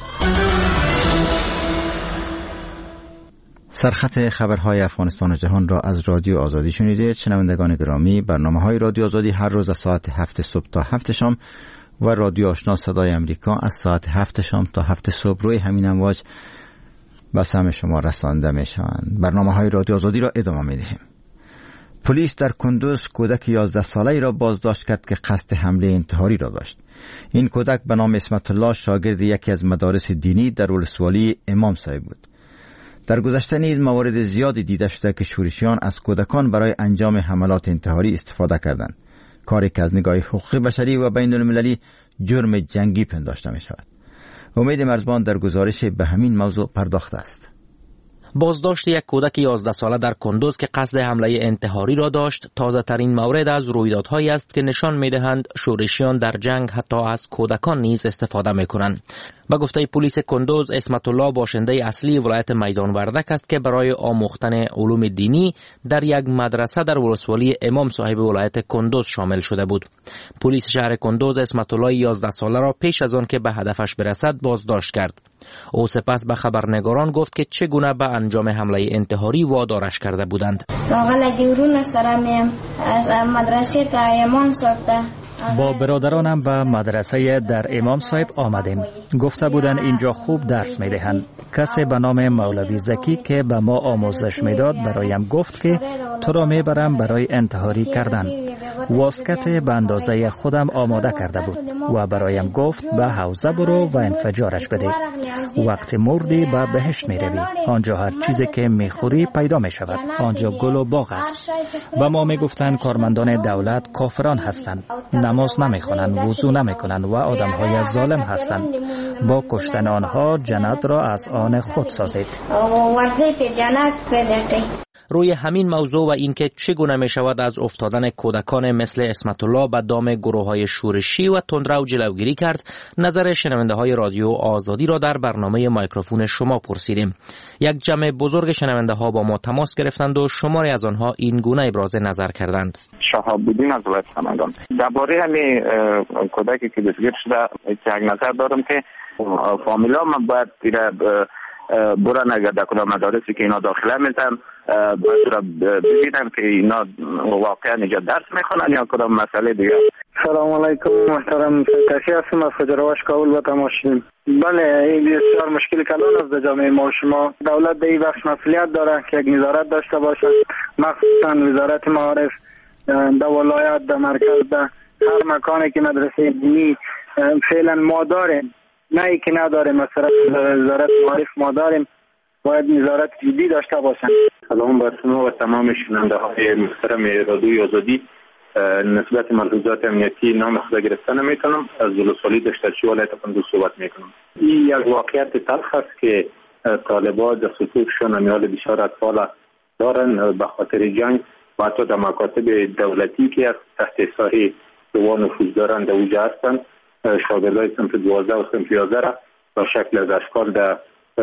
سرخط خبرهای افغانستان و جهان را از رادیو آزادی شنیدید. شنوندگان گرامی، برنامه‌های رادیو آزادی هر روز از ساعت 7 صبح تا 7 شام و رادیو آشنا صدای امریکا از ساعت 7 شام تا 7 صبح روی همین امواج به سمع شما رسانده می شوند. برنامه‌های رادیو آزادی را ادامه می دهیم. پلیس در کندوز کودک 11 ساله‌ای را بازداشت کرد که قصد حمله انتحاری را داشت. این کودک به نام اسمت الله شاگرد یکی از مدارس دینی در ولسوالی امام صاحب بود. در گذشته نیز موارد زیادی دیده شده که شورشیان از کودکان برای انجام حملات انتحاری استفاده کردند. کاری که از نگاه حقوق بشری و بین المللی جرم جنگی پنداشته می شود. امید مرزبان در گزارش به همین موضوع پرداخته است. بازداشت یک کودک 11 ساله در کندوز که قصد حمله انتحاری را داشت تازه ترین مورد از رویدادهایی است که نشان می دهند شورشیان در جنگ حتی از کودکان نیز استفاده می کنند. به گفته پلیس کندوز، اسمت الله باشنده اصلی ولایت میدان وردک است که برای آموختن علوم دینی در یک مدرسه در ولسوالی امام صاحب ولایت کندوز شامل شده بود. پلیس شهر کندوز اسمت الله 11 ساله را پیش از آن که به هدفش برسد بازداشت کرد. او سپس به خبرنگاران گفت که چگونه به انجام حمله انتحاری وادارش کرده بودند. با برادرانم به مدرسه در امام صاحب آمدیم. گفته بودند اینجا خوب درس می دهند. کسی به نام مولوی زکی که به ما آموزش میداد برایم گفت که تو را میبرم برای انتحاری کردن. واسکت به اندازه خودم آماده کرده بود و برایم گفت به حوزه برو و انفجارش بده. وقتی مردی به بهشت می روی. آنجا هر چیزی که میخوری پیدا می شود. آنجا گل و باغ است. و ما می گفتند کارمندان دولت کافران هستند. نماز نمی خوانند، وضو نمی کنند و آدم های ظالم هستند. با کشتن آنها جنت را از آن خود سازید. روی همین موضوع و اینکه چگونه می شود از افتادن کودکان مثل اسمت الله به دام گروه‌های شورشی و تندرو جلوگیری کرد، نظر شنونده های رادیو آزادی را در برنامه مایکروفون شما پرسیدیم. یک جمع بزرگ شنونده ها با ما تماس گرفتند و شماری از آنها این گونه ابراز نظر کردند. شهاب الدین از ولایت سمنگان. درباره همین کودکی که دستگیر شده یک نظر دارم که فامیلا من باید برن اگر در کدام مدارسی که اینا داخله میتن باید ببینن که اینا واقعا اینجا درس میخونن یا کدام مسئله دیگه. سلام علیکم محترم، کسی هستم از خجرواش کابل با تماشین. بله، این بسیار مشکل کلان است در جامعه ما. شما دولت در این بخش مسئولیت داره که یک نظارت داشته باشه، مخصوصا وزارت معارف در ولایت، در مرکز، در هر مکانی که مدرسه دینی فعلا ما داریم، نه ای که نداریم. مثلا وزارت معارف ما داریم باید نظارت جدی داشته باشند. سلام بر شما و تمام شنونده های محترم رادیوی آزادی. نسبت ملحوظات امنیتی نام خدا گرفته نمیتونم. از ولسوالی دشترچی ولایت کندوز صحبت میکنم. این یک واقعیت تلخ است که طالبان در صفوفشون امیال بسیار اطفال دارن به خاطر جنگ و حتی در مکاتب دولتی که از تحت سایه دو نفوذ دارن در اوجه هستند. شاگردای صنف 12 و صنف 11 را با شکل از اشکال در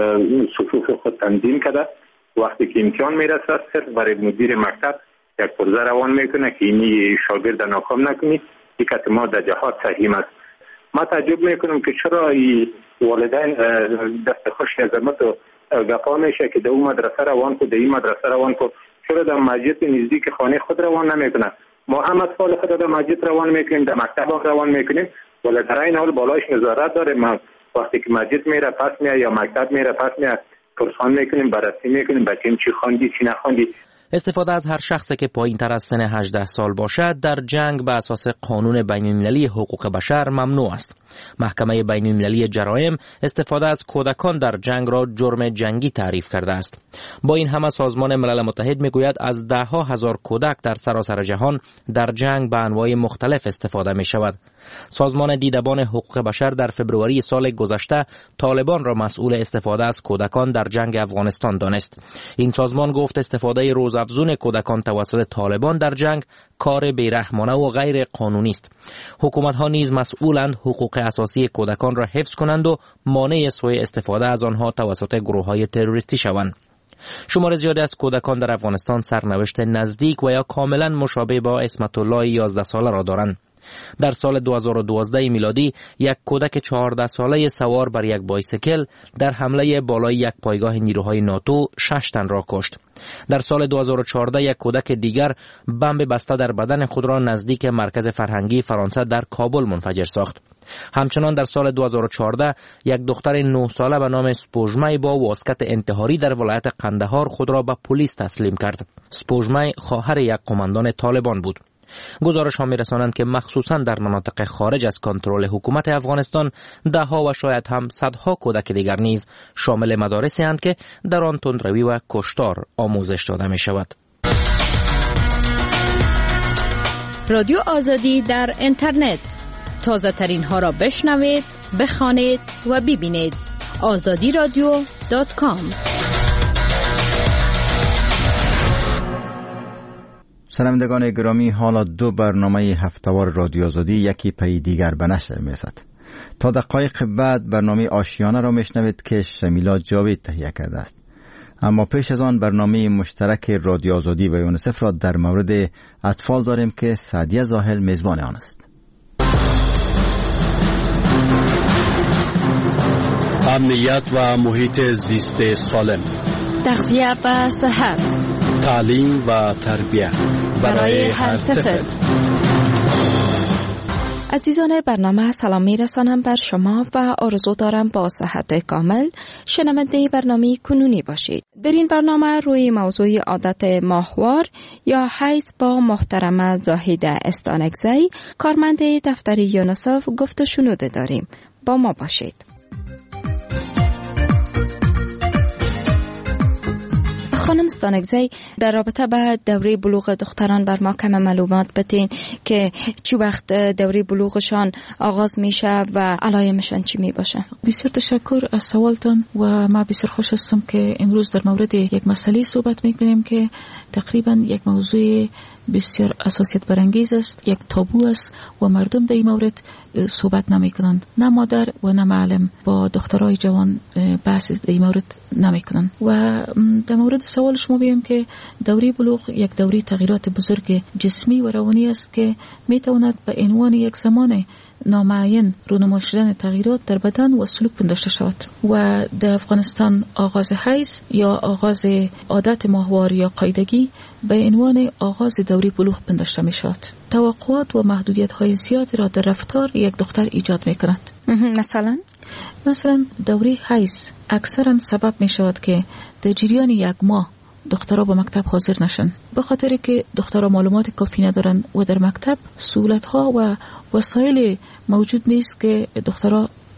صفوف خود تنظیم کرده. وقتی که امتحان میرسه صرف برای مدیر مکتب یک پرزه روان میکنه که اینی شاگرد ناکام نکنید، یک ما در جهاد سهیم است. ما تعجب میکنم که چرا والدین دست خوشی از امت و گفا میشه که در اون مدرسه روان کو، در این مدرسه روان کو، چرا در مسجد نزدیک خانه خود روان نمیکنه؟ ما هم اطفال خود در مسجد روان میکنیم، در مکتب روان میکنیم، ولی در این حال بالایش نظارت داره. وقتی که مسجد میره پس میاد یا مکتب میره پس میاد پرسان میکنیم، بررسی میکنیم بچه‌م چی خواندی چی نخواندی. استفاده از هر شخصی که پایین تر از سن 18 سال باشد در جنگ به اساس قانون بین‌المللی حقوق بشر ممنوع است. محکمه بین‌المللی جرایم استفاده از کودکان در جنگ را جرم جنگی تعریف کرده است. با این همه سازمان ملل متحد میگوید از ده‌ها هزار کودک در سراسر جهان در جنگ به انواع مختلف استفاده می شود. سازمان دیدبان حقوق بشر در فبروری سال گذشته طالبان را مسئول استفاده از کودکان در جنگ افغانستان دانست. این سازمان گفت استفاده روزافزون کودکان توسط طالبان در جنگ کار بیرحمانه و غیر قانونی است. حکومت‌ها نیز مسئولند حقوق اساسی کودکان را حفظ کنند و مانع سوء استفاده از آنها توسط گروه‌های تروریستی شوند. شمار زیادی از کودکان در افغانستان سرنوشت نزدیک و یا کاملا مشابه با اسمت الله 11 ساله را دارند. در سال 2012 میلادی یک کودک 14 ساله سوار بر یک بایسیکل در حمله بالای یک پایگاه نیروهای ناتو 6 تن را کشت. در سال 2014 یک کودک دیگر بمب بسته در بدن خود را نزدیک مرکز فرهنگی فرانسه در کابل منفجر ساخت. همچنان در سال 2014 یک دختر 9 ساله به نام سپوژمی با واسکت انتحاری در ولایت قندهار خود را به پلیس تسلیم کرد. سپوژمی خواهر یک قماندان طالبان بود. گزارش ها می‌رسانند که مخصوصاً در مناطق خارج از کنترل حکومت افغانستان ده‌ها و شاید هم صدها کودک دیگر نیز شامل مدارسی اند که در آن تندروی و کشتار آموزش داده می شود. رادیو آزادی در اینترنت، تازه ترین ها را بشنوید، بخوانید و ببینید. azadiradio.com. شنوندگان گرامی، حالا دو برنامه هفته‌وار رادیو آزادی یکی پی دیگر به نشر می‌رسد. تا دقایق بعد برنامه آشیانه را میشنوید که شمیلا جاوید تهیه کرده است. اما پیش از آن برنامه مشترک رادیو آزادی و یونیسف را در مورد اطفال داریم که سعدیه زاهل میزبان آن است. امنیت و محیط زیست سالم، تغذیه و صحت، تعلیم و تربیت برای هر طفل. عزیزان برنامه سلام می‌رسانم بر شما و آرزو دارم با صحت کامل شنونده برنامه کنونی باشید. در این برنامه روی موضوع عادت ماهوار یا حیض با محترمه زاهده استانکزی، کارمند دفتر یونیسف گفت و شنوده داریم. با ما باشید. خانم استانکزی، در رابطه با دوره بلوغ دختران بر ما کم معلومات بتین که چی وقت دوره بلوغشان آغاز میشه و علایمشان چی می باشه؟ بسیار تشکر از سوالتان و ما بسیار خوش هستم که امروز در مورد یک مسئله صحبت میکنیم که تقریبا یک موضوع بسیار اساسیت برانگیز است، یک تابو است و مردم در این مورد صحبت نمی کنند. نه مادر و نه معلم با دخترای جوان بحث در این مورد نمی کنند. و در مورد سوال شما بگم که دوره بلوغ یک دوره تغییرات بزرگ جسمی و روانی است که می تواند به عنوان یک زمان نامعین رونما شدن تغییرات در بدن و سلوک پنداشته شود. و در افغانستان آغاز حیض یا آغاز عادت ماهوار یا قاعدگی به عنوان آغاز دوره بلوغ پنداشته می شود. توقعات و محدودیت های زیادی را در رفتار یک دختر ایجاد می کند. مثلا دوره حیض اکثرا سبب می شود که در جریان یک ماه دخترها به مکتب حاضر نشن، به خاطر که دخترها معلومات کافی ندارن و در مکتب سهولت‌ها و وسایل موجود نیست که دخترها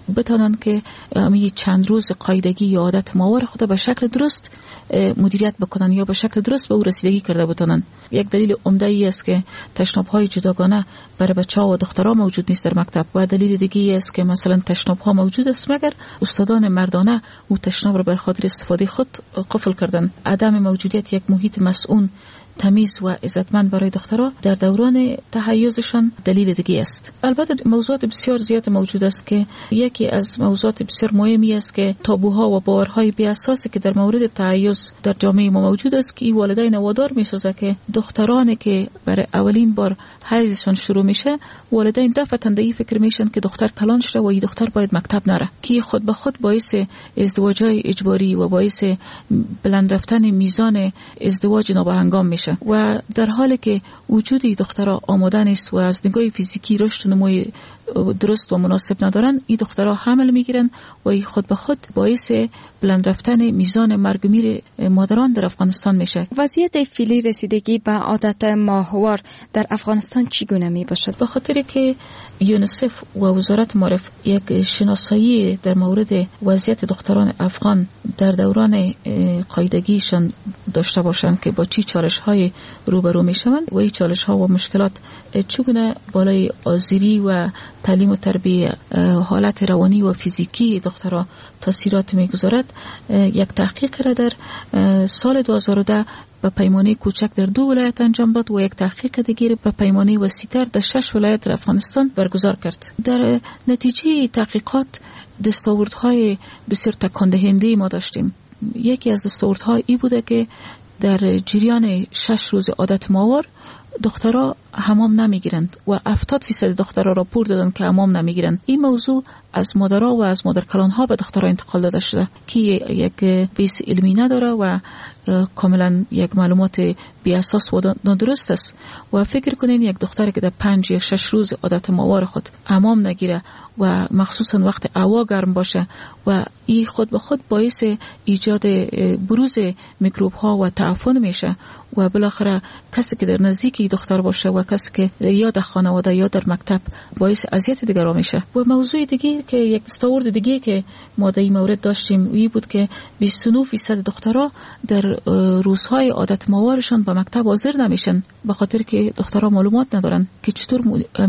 بتانن که امی چند روز قاعدگی یا عادت ماور خود به شکل درست مدیریت بکنن یا به شکل درست به او رسیدگی کرده بتانن. یک دلیل عمده ای است که تشناب‌های جداگانه برای بچه‌ها و دخترها موجود نیست در مکتب و دلیل دیگه ای است که مثلا تشناب‌ها موجود است مگر استادان مردانه او تشناب را بر خاطر استفاده خود قفل کردن. عدم موجودیت یک محیط مسئول تمیز و عزتمند برای دخترها در دوران تحیضشان دلیل دیگه است. البته موضوعات بسیار زیاد موجود است که یکی از موضوعات بسیار مهمی است که تابوها و باورهای بی اساسی که در مورد تحیض در جامعه ما موجود است که والدین وادار می‌سازه که دخترانی که برای اولین بار حیضشان شروع میشه والدین دفعتاً این فکر میشن که دختر کلان شده و این دختر باید مکتب نره که خود به خود باعث ازدواج‌های اجباری و باعث بلند رفتن میزان ازدواج نابهنگام میشه و در حالی که وجود دخترها آماده نیست و از نگاه فیزیکی رشد و نمو درست و مناسب ندارن این دخترها حمل میگیرن و این خود به خود باعث بلند رفتن میزان مرگ و میر مادران در افغانستان میشه. وضعیت فعلی رسیدگی به عادت ماهوار در افغانستان چگونه می باشد؟ به خاطر که یونیسف و وزارت معارف یک شناسایی در مورد وضعیت دختران افغان در دوران قاعدگیشان داشته باشند که با چی چالش‌های روبرو میشوند و این چالش‌ها و مشکلات چگونه بالای آزیری و تعلیم و تربیه حالت روانی و فیزیکی دخترها تاثیرات میگذارد. یک تحقیق را در سال 2010 به پیمانه کوچک در 2 ولایت انجام داد و یک تحقیق دیگر به پیمانه وسیع‌تر در 6 ولایت در افغانستان برگزار کرد. در نتیجه تحقیقات دستاوردهای بسیار تکان دهنده ما داشتیم. یکی از دستاوردها این بوده که در جریان 6 روز عادت ماور دخترها حمام نمیگیرند و 70% دخترها راپور دادن که حمام نمیگیرند. این موضوع از مادرها و از مادرکلانها به دخترها انتقال داده شده که یک بیس علمی نداره و کاملا یک معلومات بی اساس و نادرست است. و فکر کنین یک دختری که در 5 یا 6 روز عادت ماور خود حمام نگیره و مخصوصا وقت هوا گرم باشه و این خود به خود باعث ایجاد بروز میکروب ها و تعفن میشه و بالاخره کسی که در نزدیک دختر باشه و کسی که یا در خانواده یا در مکتب باعث اذیت دیگران میشه. و موضوع دیگه که یک دستاورد دیگه که ما در این مورد داشتیم این بود که 29% دخترها در روزهای عادت ماورشان به مکتب حاضر نمیشن به خاطر که دخترها معلومات ندارن که چطور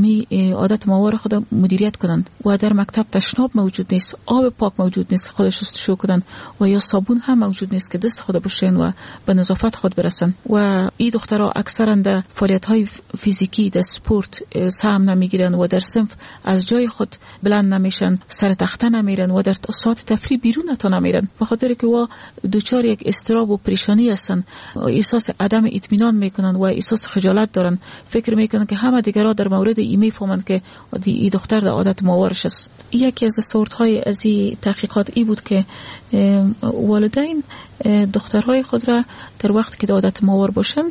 عادت ماور خود مدیریت کنند و در مکتب تشناب موجود نیست، آب پاک موجود نیست که خودش شستشو کنن و یا صابون هم موجود نیست که دست خود بشورن و به نظافت خود برسن. و این دخترها اکثرا در فعالیت‌های فیزیکی در سپورت سهم نمیگیرن و در صنف از جای خود بلند نمیشن، سر تخته نمیرن و در ساعت تفریح بیرون تا نمیرن به خاطر که و دوچار یک اضطراب و پریشانی هستن، احساس عدم اطمینان میکنن و احساس خجالت دارن، فکر میکنن که همه دیگران در مورد این میفهمند که این دختر در عادت ماورش است. یکی از دستاوردهای از این تحقیقات ای بود که والدین دخترهای خود را در وقت که عادت ماور باشن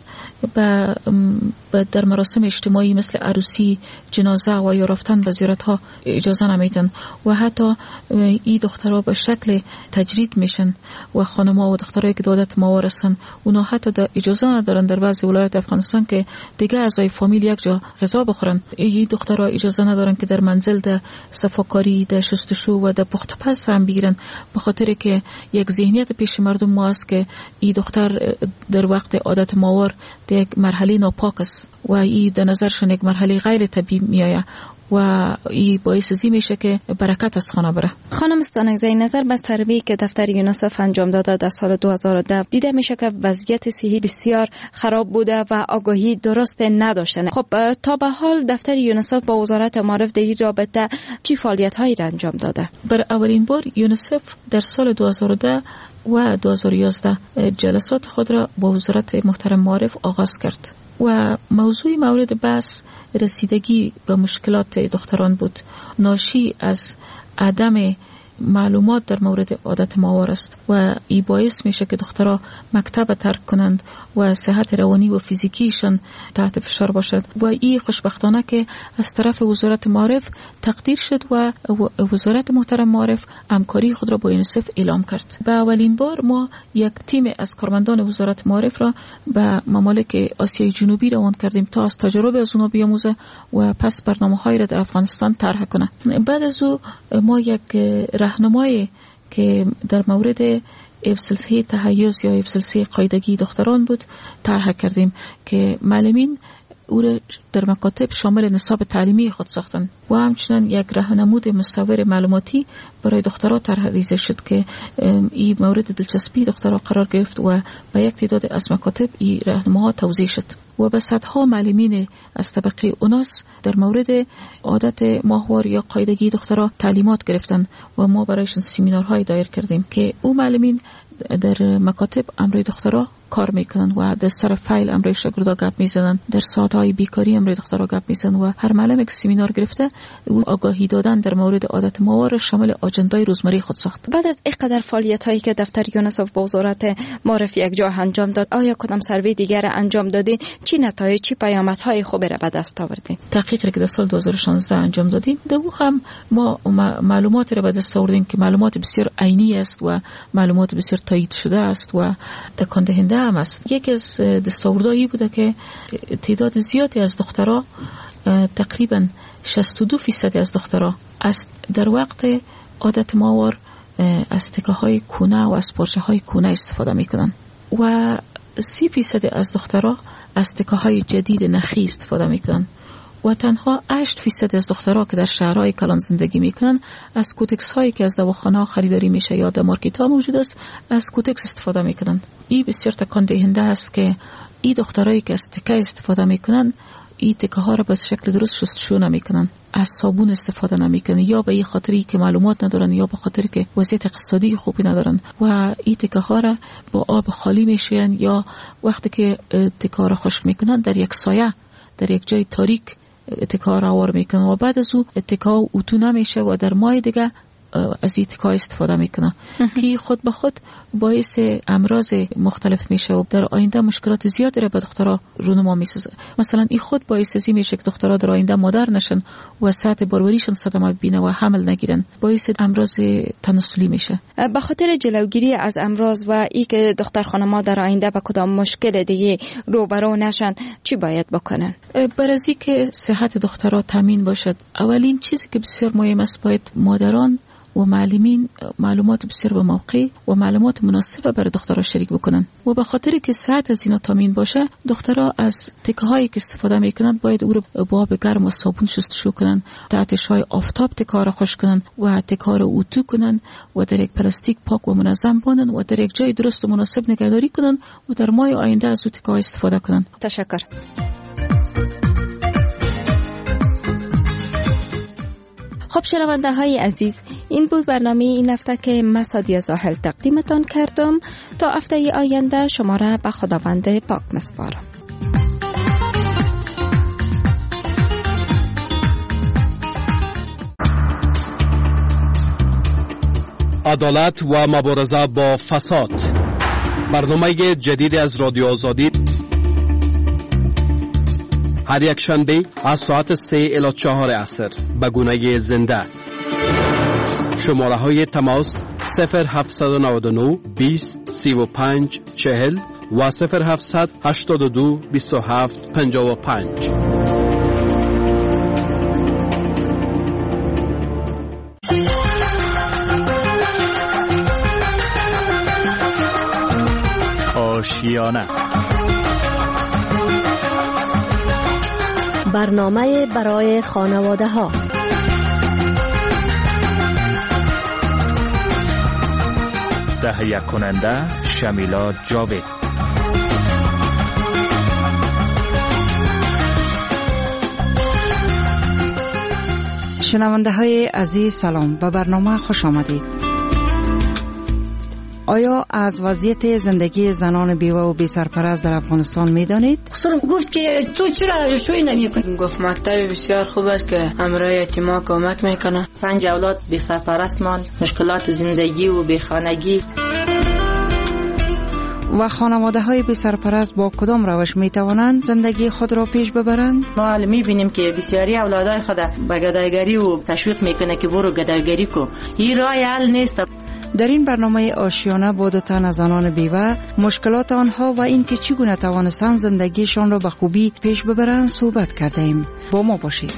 در مراسم اجتماعی مثل عروسی، جنازه و یا رفتن به زیارت ها اجازه نمیدن و حتی این دخترها به شکل تجرید میشن و خانم‌ها و دخترایی که عادت ماور هستن اونا حتی اجازه ندارن در بعضی ولایات افغانستان که دیگه اعضای فامیل یک جا غذا بخورن. این دخترها اجازه ندارن که در منزل در صفاکاری، در شستشو و در پخت پز هم بگیرن به خاطر که یک ذهنیت پیش مردم ما است که این دختر در وقت عادت ماور در یک مرحله ناپاک است و این در نظرشون یک مرحله غیر طبیعی میآید و این باعث زی میشه که برکت از خانه بره. خانم استانکزی، نظر به سروی که دفتر یونیسف انجام داده در سال 2010 دیده میشه که وضعیت صحی بسیار خراب بوده و آگاهی درست نداشتن. خب تا به حال دفتر یونیسف با وزارت معارف در این رابطه چی فعالیت‌هایی را انجام داده؟ بر اولین بار یونیسف در سال 2010 و 2011 جلسات خود را با وزارت محترم معارف آغاز کرد و موضوع مورد بحث رسیدگی به مشکلات دختران بود، ناشی از عدم معلومات در مورد عادت ماهوار است و این باعث میشه که دخترها مکتب ترک کنند و صحت روانی و فیزیکیشان تحت فشار باشد و این خوشبختانه که از طرف وزارت معارف تقدیر شد و وزارت محترم معارف همکاری خود را با یونیسف اعلام کرد. به اولین بار ما یک تیم از کارمندان وزارت معارف را به ممالک آسیای جنوبی روان کردیم تا از تجربه از اونها بیاموزه و پس برنامه‌های را در افغانستان طرح کنه. بعد از او ما یک راهنمایی که در مورد افسلسی تحیز یا افسلسی قاعدگی دختران بود طرح کردیم که معلمین او را در مکاتب شامل نصاب تعلیمی خود ساختند و همچنین یک راهنمود مصور معلوماتی برای دخترها طرح ریزه شد که این مورد دلچسپی دخترها قرار گرفت و به یک تعداد از مکاتب این راهنماها توزیع شد و به صدها معلمین از طبقه اوناس در مورد عادت ماهوار یا قاعدگی دخترها تعلیمات گرفتند و ما برایشان سمینارهای دایر کردیم که او معلمین در مکاتب امروی دخترها کار میکنن و در سر فایل امروی شاگردا گپ میزنن، در ساعتهای بیکاری امروی دخترها گپ میزنن و هر معلم یک سمینار گرفته او آگاهی دادن در مورد عادت ماهوار شامل آجندای روزمره خود ساخت. بعد از اینقدر فعالیت هایی که دفتر یونیسف با وزارت معارف یک جا انجام داد، آیا کدام سروی دیگر انجام دادین؟ چی نتایج، چی پیامدهای خوبی را به دست آوردین؟ تحقیقی که در سال 2016 انجام دادیم در او هم ما معلوماتی را به دست آوردیم که معلومات بسیار عینی است و معلومات بسیار تایید شده است و تکان دهنده هم است. یکی از دستاوردهایی بوده که تعداد زیادی از دخترها تقریبا 62% از دخترها در وقت عادت ماهوار از تکه های کونه و از پارچه های کونه استفاده میکنن و 30% از دخترها از تکه های جدید نخی استفاده میکنن و تنها 8% از دخترها که در شهرهای کلان زندگی میکنن از کوتکس هایی که از دواخانه خریداری میشه یا در مارکت ها موجود است از کوتکس استفاده میکنن. این بسیار تکان دهنده است که این دخترایی که از تکه استفاده میکنن این تکه ها را به شکل درست شستشو نمیکنن، از صابون استفاده نمیکنن یا به این خاطری که معلومات ندارن یا به خاطری که وضعیت اقتصادی خوبی ندارن و این تکه ها را با آب خالی میشوین یا وقتی که تکه ها را خشک میکنن در یک سایه در یک جای تاریک تکه را آوار میکنن و بعد از او تکه ها اتو نمیشه و در ماه دیگه از این تکه استفاده میکنه که خود به خود باعث امراض مختلف میشه و در آینده مشکلات زیادی را به دخترها رونما میسازه. مثلا این خود باعث ازی میشه که دخترها در آینده مادر نشن و سطح باروریشون صدمه ببینه و حمل نگیرن، باعث امراض تناسلی میشه. به خاطر جلوگیری از امراض و ای که دختر خانم‌ها در آینده به کدام مشکل دیگه روبرو نشن چی باید بکنن؟ برای اینکه صحت دخترها تامین باشد اولین چیزی که بسیار مهم است باید مادران و معلمین معلومات بسیار به موقع و معلومات مناسب برای دخترها شریک بکنن و به خاطر که صحت از اینا تامین باشه دخترها از تکه هایی که استفاده میکنن باید او رو با آب گرم و صابون شستشو کنن، تحت شعاع آفتاب تکه ها را خشک کنن و تکه ها را اتو کنن و در یک پلاستیک پاک و منظم باندن و در یک جای درست و مناسب نگهداری کنن و در ماه آینده از او تکه ها استفاده کنن. تشکر. خب شنونده های عزیز، این بود برنامه این هفته که من سعدیه زاهل تقدیمتان کردم. تا هفته آینده شما را به خداوند پاک میسپارم. عدالت و مبارزه با فساد، برنامه جدید از رادیو آزادی، هر یک شنبه از ساعت 3 الی 4 عصر به گونه زنده. شماره های تماس 0799 20 35 40 و 0700 82 27 55. آشیانه، برنامه برای خانواده ها. تهیه کننده شمیلا جاوید. شنونده های عزیز سلام، به برنامه خوش آمدید. آیا از وضعیت زندگی زنان بیوه و بی سرپرست در افغانستان می دانید؟ گفت که تو چرا شوی نمی کنی؟ گفت مکتب بسیار خوب است که همراه یتیما کمک میکنه. 5 اولاد بی سرپرست ماند، مشکلات زندگی و بی خانگی. و خانواده های بی سرپرست با کدام روش می توانند زندگی خود را پیش ببرند؟ ما می بینیم که بسیاری اولادای خود به گدایگری و تشویق میکنه که برو گدایگری کو. این راه حل نیست. در این برنامه آشیانه با 2 تن از زنان بیوه، مشکلات آنها و اینکه چگونه توانستند زندگیشان را به خوبی پیش ببرند صحبت کرده ایم. با ما باشید.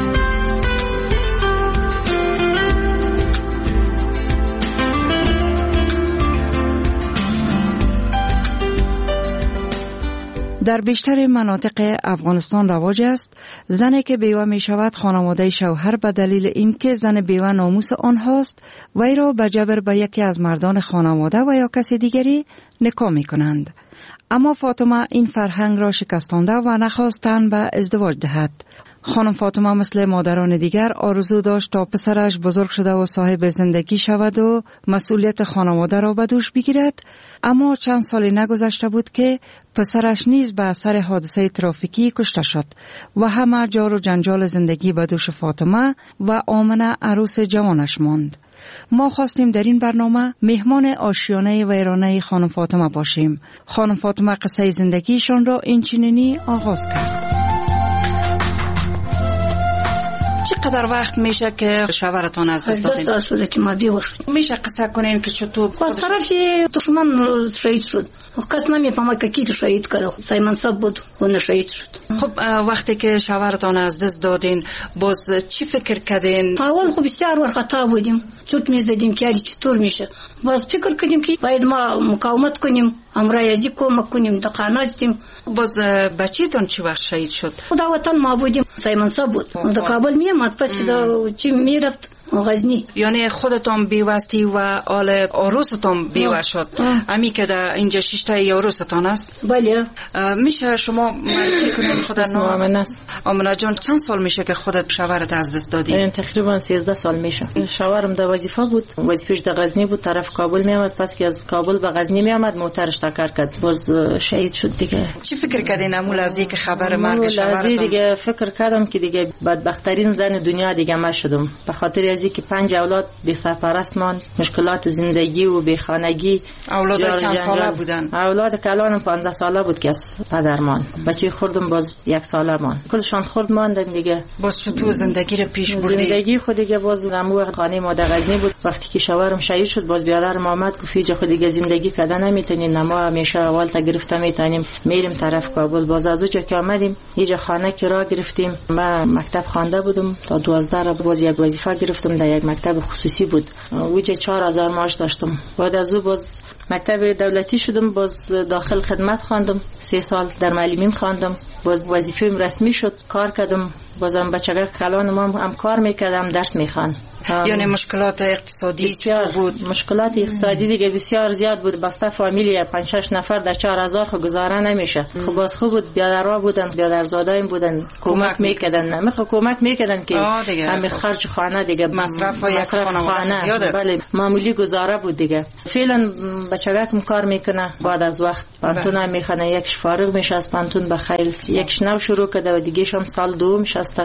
در بیشتر مناطق افغانستان رواج است زنی که بیوه می شود خانواده شوهر به دلیل اینکه زن بیوه ناموس آنهاست وی را به جبر به یکی از مردان خانواده و یا کسی دیگری نکاح می کنند. اما فاطمه این فرهنگ را شکستانده و نخواستن به ازدواج دهد. خانم فاطمه مثل مادران دیگر آرزو داشت تا پسرش بزرگ شده و صاحب زندگی شود و مسئولیت خانواده را به دوش بگیرد، اما چند سالی نگذشته بود که پسرش نیز به اثر حادثه ترافیکی کشته شد و همه جار و جنجال زندگی به دوش فاطمه و آمنه عروس جوانش ماند. ما خواستیم در این برنامه مهمان آشیانه ویرانه خانم فاطمه باشیم. خانم فاطمه قصه زندگیشان را این چنینی آغاز کرد. چقدر وقت میشه که شوهرتان از دست دادین؟ 2 سال شده که ما بیوه شد. میشه قصه کنین که چطور؟ از طرف دشمن شهید شد. کس نمیفهمه که کی شهید کرد. سایمن صاحب بود اون شهید شد. خب وقتی که شوهرتان از دست دادین باز چی فکر کردین؟ اول خب بسیار ورخطا بودیم. چوت میزدیم که چطور میشه. باز فکر کردیم که باید ما مقاومت کنیم، امرایزی کمک کنیم، دقاناستیم. باز بچه‌تون چی وقت شهید شد؟ خدا وطن ما بودیم. سایمن صاحب بود. در کابل میامد پس چی میرفت غزنی. یعنی خودتون بیوستی و آل عروستون بیوه شد. امی که در اینجا 6 تا عروستون است؟ بله. میشه شما معرفی کنید خودت؟ آمنه است. آمنه جان چند سال میشه که خودت شوهرت از دست دادی؟ این تقریبا 13 سال میشه. شوهرم در وظیفه بود، وظیفه‌اش در غزنی بود، طرف کابل میامد، پس که از کابل به غزنی میامد موترش تکر کرد، باز شهید شد دیگه. چی فکر کردین امول از اینکه خبر مرگ شوهرتون؟ دیگه فکر کردم که دیگه بدبخترین زن دنیا دیگه ما شدم، به خاطر از اینکه 5 اولاد بی سرپرست ماند، مشکلات زندگی و بی خانگی. اولاد چند ساله بودن؟ اولاد کلانم 15 ساله بود که از پدر ماند. بچه خردم باز 1 ساله ماند. کلشان خرد ماندن دیگه. باز چطور زندگی رو پیش بردی؟ زندگی خود دیگه باز نمو خانه ما در غزنی بود. وقتی که شوهرم شهید شد باز بیادرم آمد گفت اینجا خود دیگه زندگی کردن نمیتونین، ما همیشه اول تا گرفته میتونیم میریم طرف کابل. باز از اونجا که آمدیم اینجا خانه کرا گرفتیم. من مکتب خوانده بودم تا 12 را باز یک وظیفه گرفتم در یک مکتب خصوصی بود. اونجا 4000 معاش داشتم. بعد از اون باز مکتب دولتی شدم، باز داخل خدمت خواندم، 3 سال در معلمین خواندم، باز وظیفه رسمی شد، کار کردم. بازم بچگاه کلان ما هم کار میکردم، درس میخوان. یعنی مشکلات اقتصادی بسیار بود. مشکلات اقتصادی دیگه بسیار زیاد بود. بسته فامیلی 5-6 نفر در 4000 خو گزاره نمیشه. خب باز خوب بود، بیادرها بودن، بیادرزاداییم بودن، کمک میکردن. نه کمک میکردن که همین خرج خانه دیگه، مصرف و یک خانه زیاد است. بله معمولی گزاره بود دیگه. فعلا بچگاهم کار میکنه، بعد از وقت پانتون هم میخونه، یکش فارغ میشه از پانتون بخیر، یکش نو شروع کرده و دیگهش هم سال دوم شسته.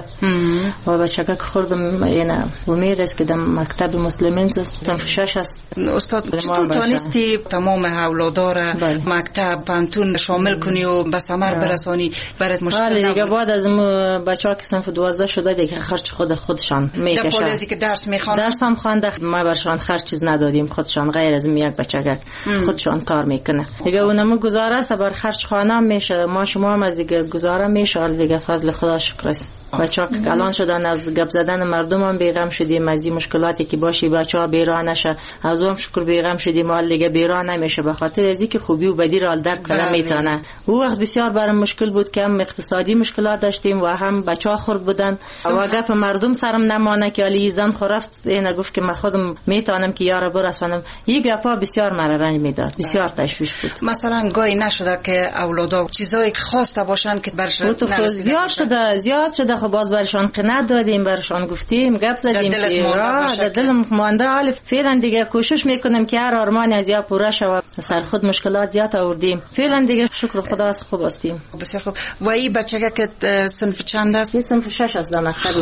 و بچگاه خوردم اینا امید است که در مکتب مسلمین صنف 6 است. استاد چطور تونستی تمام اولادها را مکتب پانتون شامل کنی و به ثمر برسانی؟ برات مشکل نبود؟ دیگه بعد از بچه‌ها که صنف 12 شده دیگه خرج خودشان میکشن. در پالیزی که درس میخوان، درس هم خوانده، ما برشان خرج چیز ندادیم، خودشان غیر از یک بچه خودشان کار میکنه دیگه. اونم گزاره است، بر خرج خانه میشه، ما شما هم از دیگه گزاره میشه دیگه. فضل خدا شکر است. بچه‌ها که الان شدن از گپ زدن مردم هم بیغم شدیم، از این مشکلاتی که باشی بچه‌ها بیراه نشه، از اون شکر بیغم شدیم، حال دیگه بیراه نمیشه به خاطر از اینکه خوبی و بدی را درک کنه میتونه. او وقت بسیار برام مشکل بود که هم اقتصادی مشکلات داشتیم و هم بچه‌ها خرد بودن و گپ مردم سرم نمانه که علی زن خرفت اینا گفت که من خودم میتونم که یارو برسونم. این گپا بسیار مرا رنج میداد، بسیار تشویش بود. مثلا گاهی نشده که اولادا چیزایی خاصه باشن که برش زیاد شده خب باز برشان قناعت دادیم، برشان گفتیم، گپ زدیم که دلم مانده. حالا فعلا دیگه کوشش میکنم که هر آرمان از یا پوره شود. سر خود مشکلات زیاد آوردیم، فعلا دیگه شکر خدا است خوب هستیم. بسیار خوب. و این بچگه که صنف چند است؟ صنف 6 است.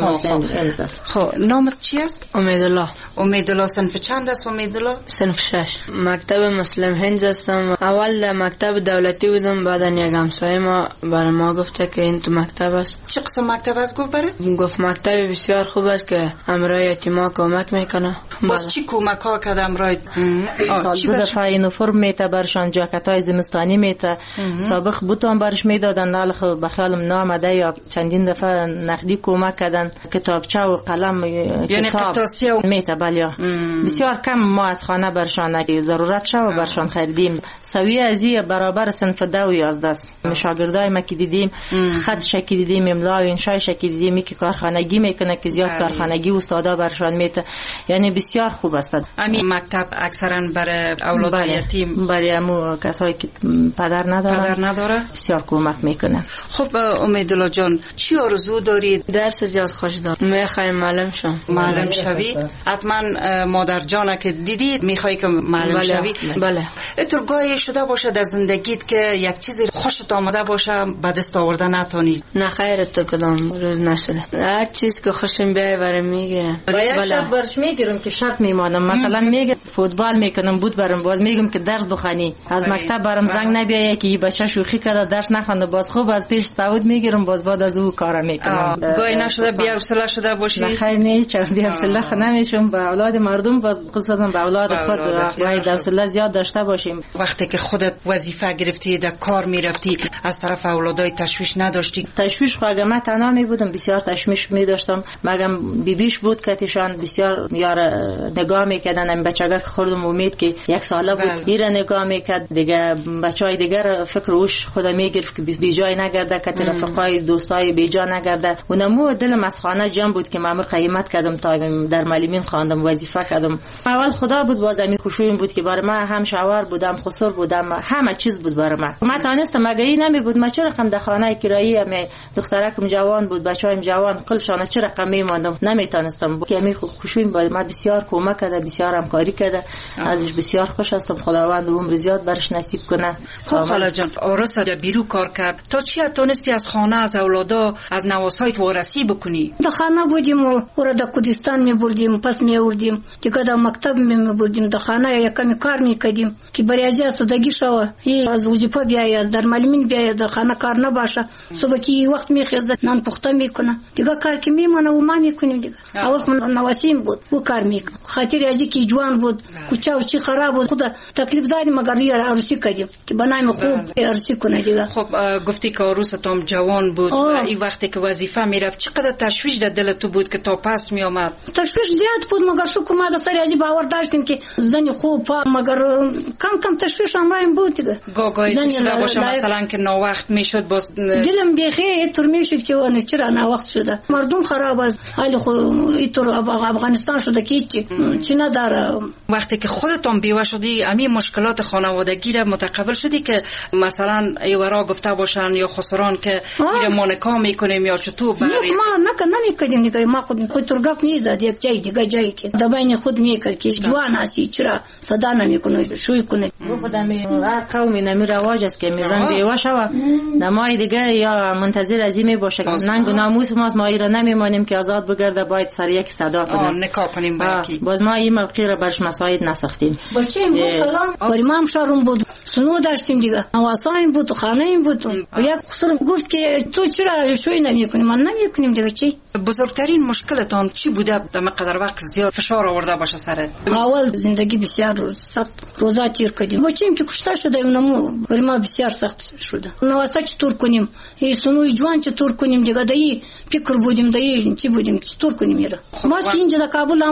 خب نامت چی است؟ امیدالله. امیدالله صنف چند است امیدالله؟ صنف 6. مکتب مسلم هند هستم. اول مکتب دولتی بودم، بعد یک همسایه ما برای ما گفته که این تو مکتب است. چه قسم مکتب است گفت برات؟ گفت مکتب بسیار خوب است که امرای یتیما کمک میکنه. باز چی کمک ها کرد امرای؟ سال دو دفعه اینوفرم میته برشان، جاکتای زمستانی میته. سابق بوتان برش میدادن، حالا خب بخیالم نامده یا چندین دفعه نقدی کمک کردن، کتابچه و قلم، یعنی قطاسیه میته. بله بسیار کم ما از خانه برشان اگه ضرورت شد برشان خریدیم. سویه ازی برابر صنف 10 و 11 است. شاگردای ما که دیدیم خط شکی دیدیم، املا و انشای شکی دیدیم که کارخانگی میکنه که زیاد کارخانگی استادا برشان میته. یعنی بسیار خوب است. همین مکتب اکثرا برای اولاد یتیم، برای همو کسایی که پدر نداره بسیار کمک میکنه. خب امیدالله جان چی آرزو دارید؟ درس زیاد خوش دارم، میخوایم معلم شم. معلم شوی؟ حتما مادر جان که دیدید میخوای که معلم شوی؟ بله. تو گاهی شده باشه در زندگیت که یک چیزی خوشت آمده باشه به دست آوردن نتونی؟ نه خیر، تو کدام روز نشده. هر چیز که خوشم بیای برام میگیرم. باید شب برش میگیرم که شب میمانم. مثلا میگم فوتبال میکنم بود برام، باز میگم که درس بخونی. از مکتب برام زنگ نبیایه که بچه شوخی کرده درس نخونده، باز خوب از پیش سعود میگیرم، باز بعد از او کارا میکنم. گاهی نشده بی‌حوصله شده باشی؟ نه خیر، نه چرا بی‌حوصله نمیشم. به اولاد مردم باز خصوصا به اولاد خود باید حوصله زیاد داشته باشیم. وقتی که خودت وظیفه گرفتی در کار میرفتی از طرف اولادای تشویش نداشتی؟ تشویش خواهد من تنها می بودم، بسیار تشویش می داشتم. مگم بیبیش بود که تیشان بسیار یار نگاه میکردن. این بچگاه که خوردم امید که 1 ساله بود ایره نگاه میکرد دیگه. بچهای دیگر فکر اوش خدا میگرفت که بی جای نگرده، که رفقای دوستای بی جا نگرده. اونمو دلم از خانه جمع بود که من قیمت کردم تا در معلمین خواندم، وظیفه کردم. اول خدا بود، باز همین خوشویم بود که برای من هم شاور بودم، خسر بودم، همه چیز بود برای من تانستم. مگه این نمی بود ما چه رقم در خانه کرایی هم دخترکم جوان بود، بچه‌ام جوان، کلشان چه رقم میماندم نمیتونستم. که همین خوشویم بود، ما بسیار کمک کرده، بسیار همکاری کرده. ازش بسیار خوش هستم. خداوند عمر زیاد برش نصیب کنه. خب خاله جان، آرس بیرو کار کرد تا چی تونستی از خانه، از اولادا، از نواسایت وارسی بکنی؟ در خانه بودیم و در کردستان می بردیم، پس می آوردیم دیگه، در مکتب می بردیم، در خانه یکمی کار میکردیم که بریازی استادگی شو. از وظیفه بیای، از در معلمین بیای، در خانه کار نباشه. صبح کی وقت میخیزه نان پخته میکنه دیگه، کار که میمونه و ما میکنیم دیگه. اول نواسیم بود و کار میکنه، خاطر ازی که جوان بود، کوچه و چی خراب بود، خدا تکلیف دادیم مگر یه عروسی کردیم که بنایم خوب عروسی کنه دیگه. خب گفتی که عروستم جوان بود و این وقتی که وظیفه میرفت چقدر تشویش در دل تو بود که تا پس میآمد؟ تشویش زیاد بود، مگر شکر ما در سر ازی باور داشتیم که زنی خوب، مگر کم تشویش هم بود دیگه. گاگای شده باشه مثلا که ناوقت میشد، باز دلم بیخی اینطور میشد که اون چرا ناوقت شده، مردم خراب است، حال خود اینطور افغانستان شده که چی نداره. وقتی که خودتون بیوه شدی همین مشکلات خانوادگی را متقبل شدی که مثلا ایورا گفته باشن یا خسران که میره مانکا میکنیم یا چطور؟ ما نمیکردیم دیگه، ما خود ترگاف میزد یک جای دیگه، جایی که دبین خود میکرد که جوان هستی چرا صدا نمیکنه شوی کنه. خودم قومی نمی رواج است که میزن بیوه شوه نمای دیگه یا منتظر از این باشه که ننگ و ناموس ما ایران نمیمانیم که آزاد بگرده، باید سر یک صدا کنیم، نکاح کنیم. باز ما این موقعی را برش مساعد نساختیم. بچه این بود کلام باری ما هم شارون بود، سنو داشتیم دیگه، نواسا این بود و خانه این بود. یک خسر گفت که تو چرا شوی نمی کنیم؟ من نمی کنیم دیگه. چی بزرگترین مشکلتان چی بوده؟ در قدر وقت زیاد فشار آورده باشه سرت؟ اول زندگی بسیار سخت روزا تیر کردیم، بچه‌ام که کشته شده اونمو باری ما بسیار سخت شده. نواسا چطور کنیم؟ این سنوی جوان چطور کنیم دیگه؟ دایی فکر بودیم، دایی چی بودیم چطور کنیم؟ ما که اینجا در کابل آمدیم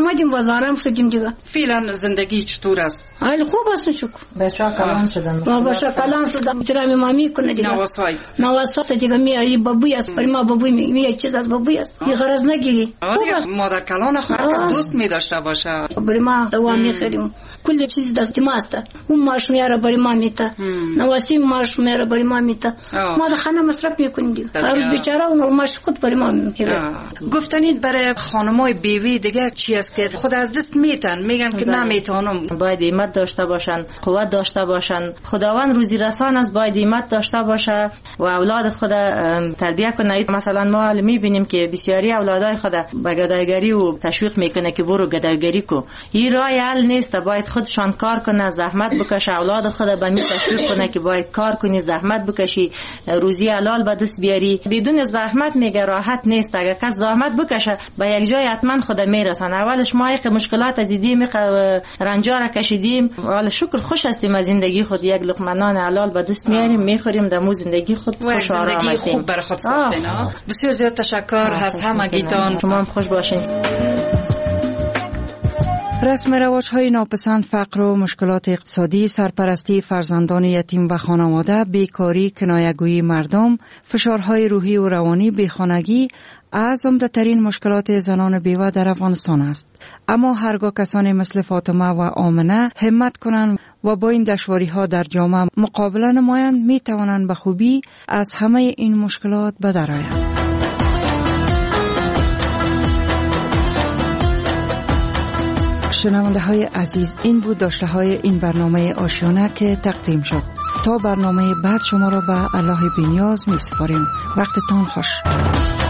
باز آرام شدیم دیگه. فعلا زندگی چطور است؟ حال خوب است شکر. بچه‌ها کلان شدن. بچه‌ها کلان شدن. احترام مامی کنه دیگه. نواسای دیگه میای بابوی است. برای ما بابوی میای چیز از بابوی است. یه غرض نگیری. خوب است. مادر کلان هر دوست می داشته باشه. برای ما دوا میخریم. کل چیز دست ما است. اون ماش میاره برای ما میته. نواسی ماش میاره برای ما میته. ما در خانه مصرف میکنیم دیگه. هر روز بیچاره اون ماش خود برای ما میاره. گفتنید برای خانمای بیوی دیگه چی است که خود از دست میتن میگن که نمیتونم. باید همت داشته باشن، قوت داشته باشن. خداوند روزی رسان است، باید همت داشته باشه و اولاد خود تربیت کنه. مثلا ما میبینیم که بسیاری اولادای خود به گدایگری و تشویق میکنه که برو گدایگری کو. این راه حل نیست، باید خودشان کار کنه، زحمت بکشه. اولاد خود به می تشویق کنه که باید کار کنی، زحمت بکشی، روزی حلال به دست بیاری. بدون زحمت میگه راحت نیست. اگر کس زحمت بکشه به یک جای حتما خود میرسن. اولش ما یک مشکلات دیدیم، رنجا را کشیدیم، ولی شکر خوش هستیم از زندگی خود. یک لقمه نان حلال به دست میاریم میخوریم، دمو زندگی خود خوش و آرام هستیم. خوب برای خود ساختین. بسیار زیاد تشکر از همگیتان. شما هم خوش باشین. رسم رواج‌های ناپسند، فقر و مشکلات اقتصادی، سرپرستی فرزندان یتیم و خانواده، بیکاری، کنایه‌گویی مردم، فشارهای روحی و روانی، بیخانگی از عمده‌ترین مشکلات زنان بیوه در افغانستان است. اما هرگاه کسانی مثل فاطمه و آمنه همت کنند و با این دشواری‌ها در جامعه مقابله نمایند، می‌توانند به خوبی از همه این مشکلات به در آیند. شنونده های عزیز، این بود داشته های این برنامه آشیانه که تقدیم شد. تا برنامه بعد شما را به الله بی‌نیاز می سپاریم. وقتتان خوش.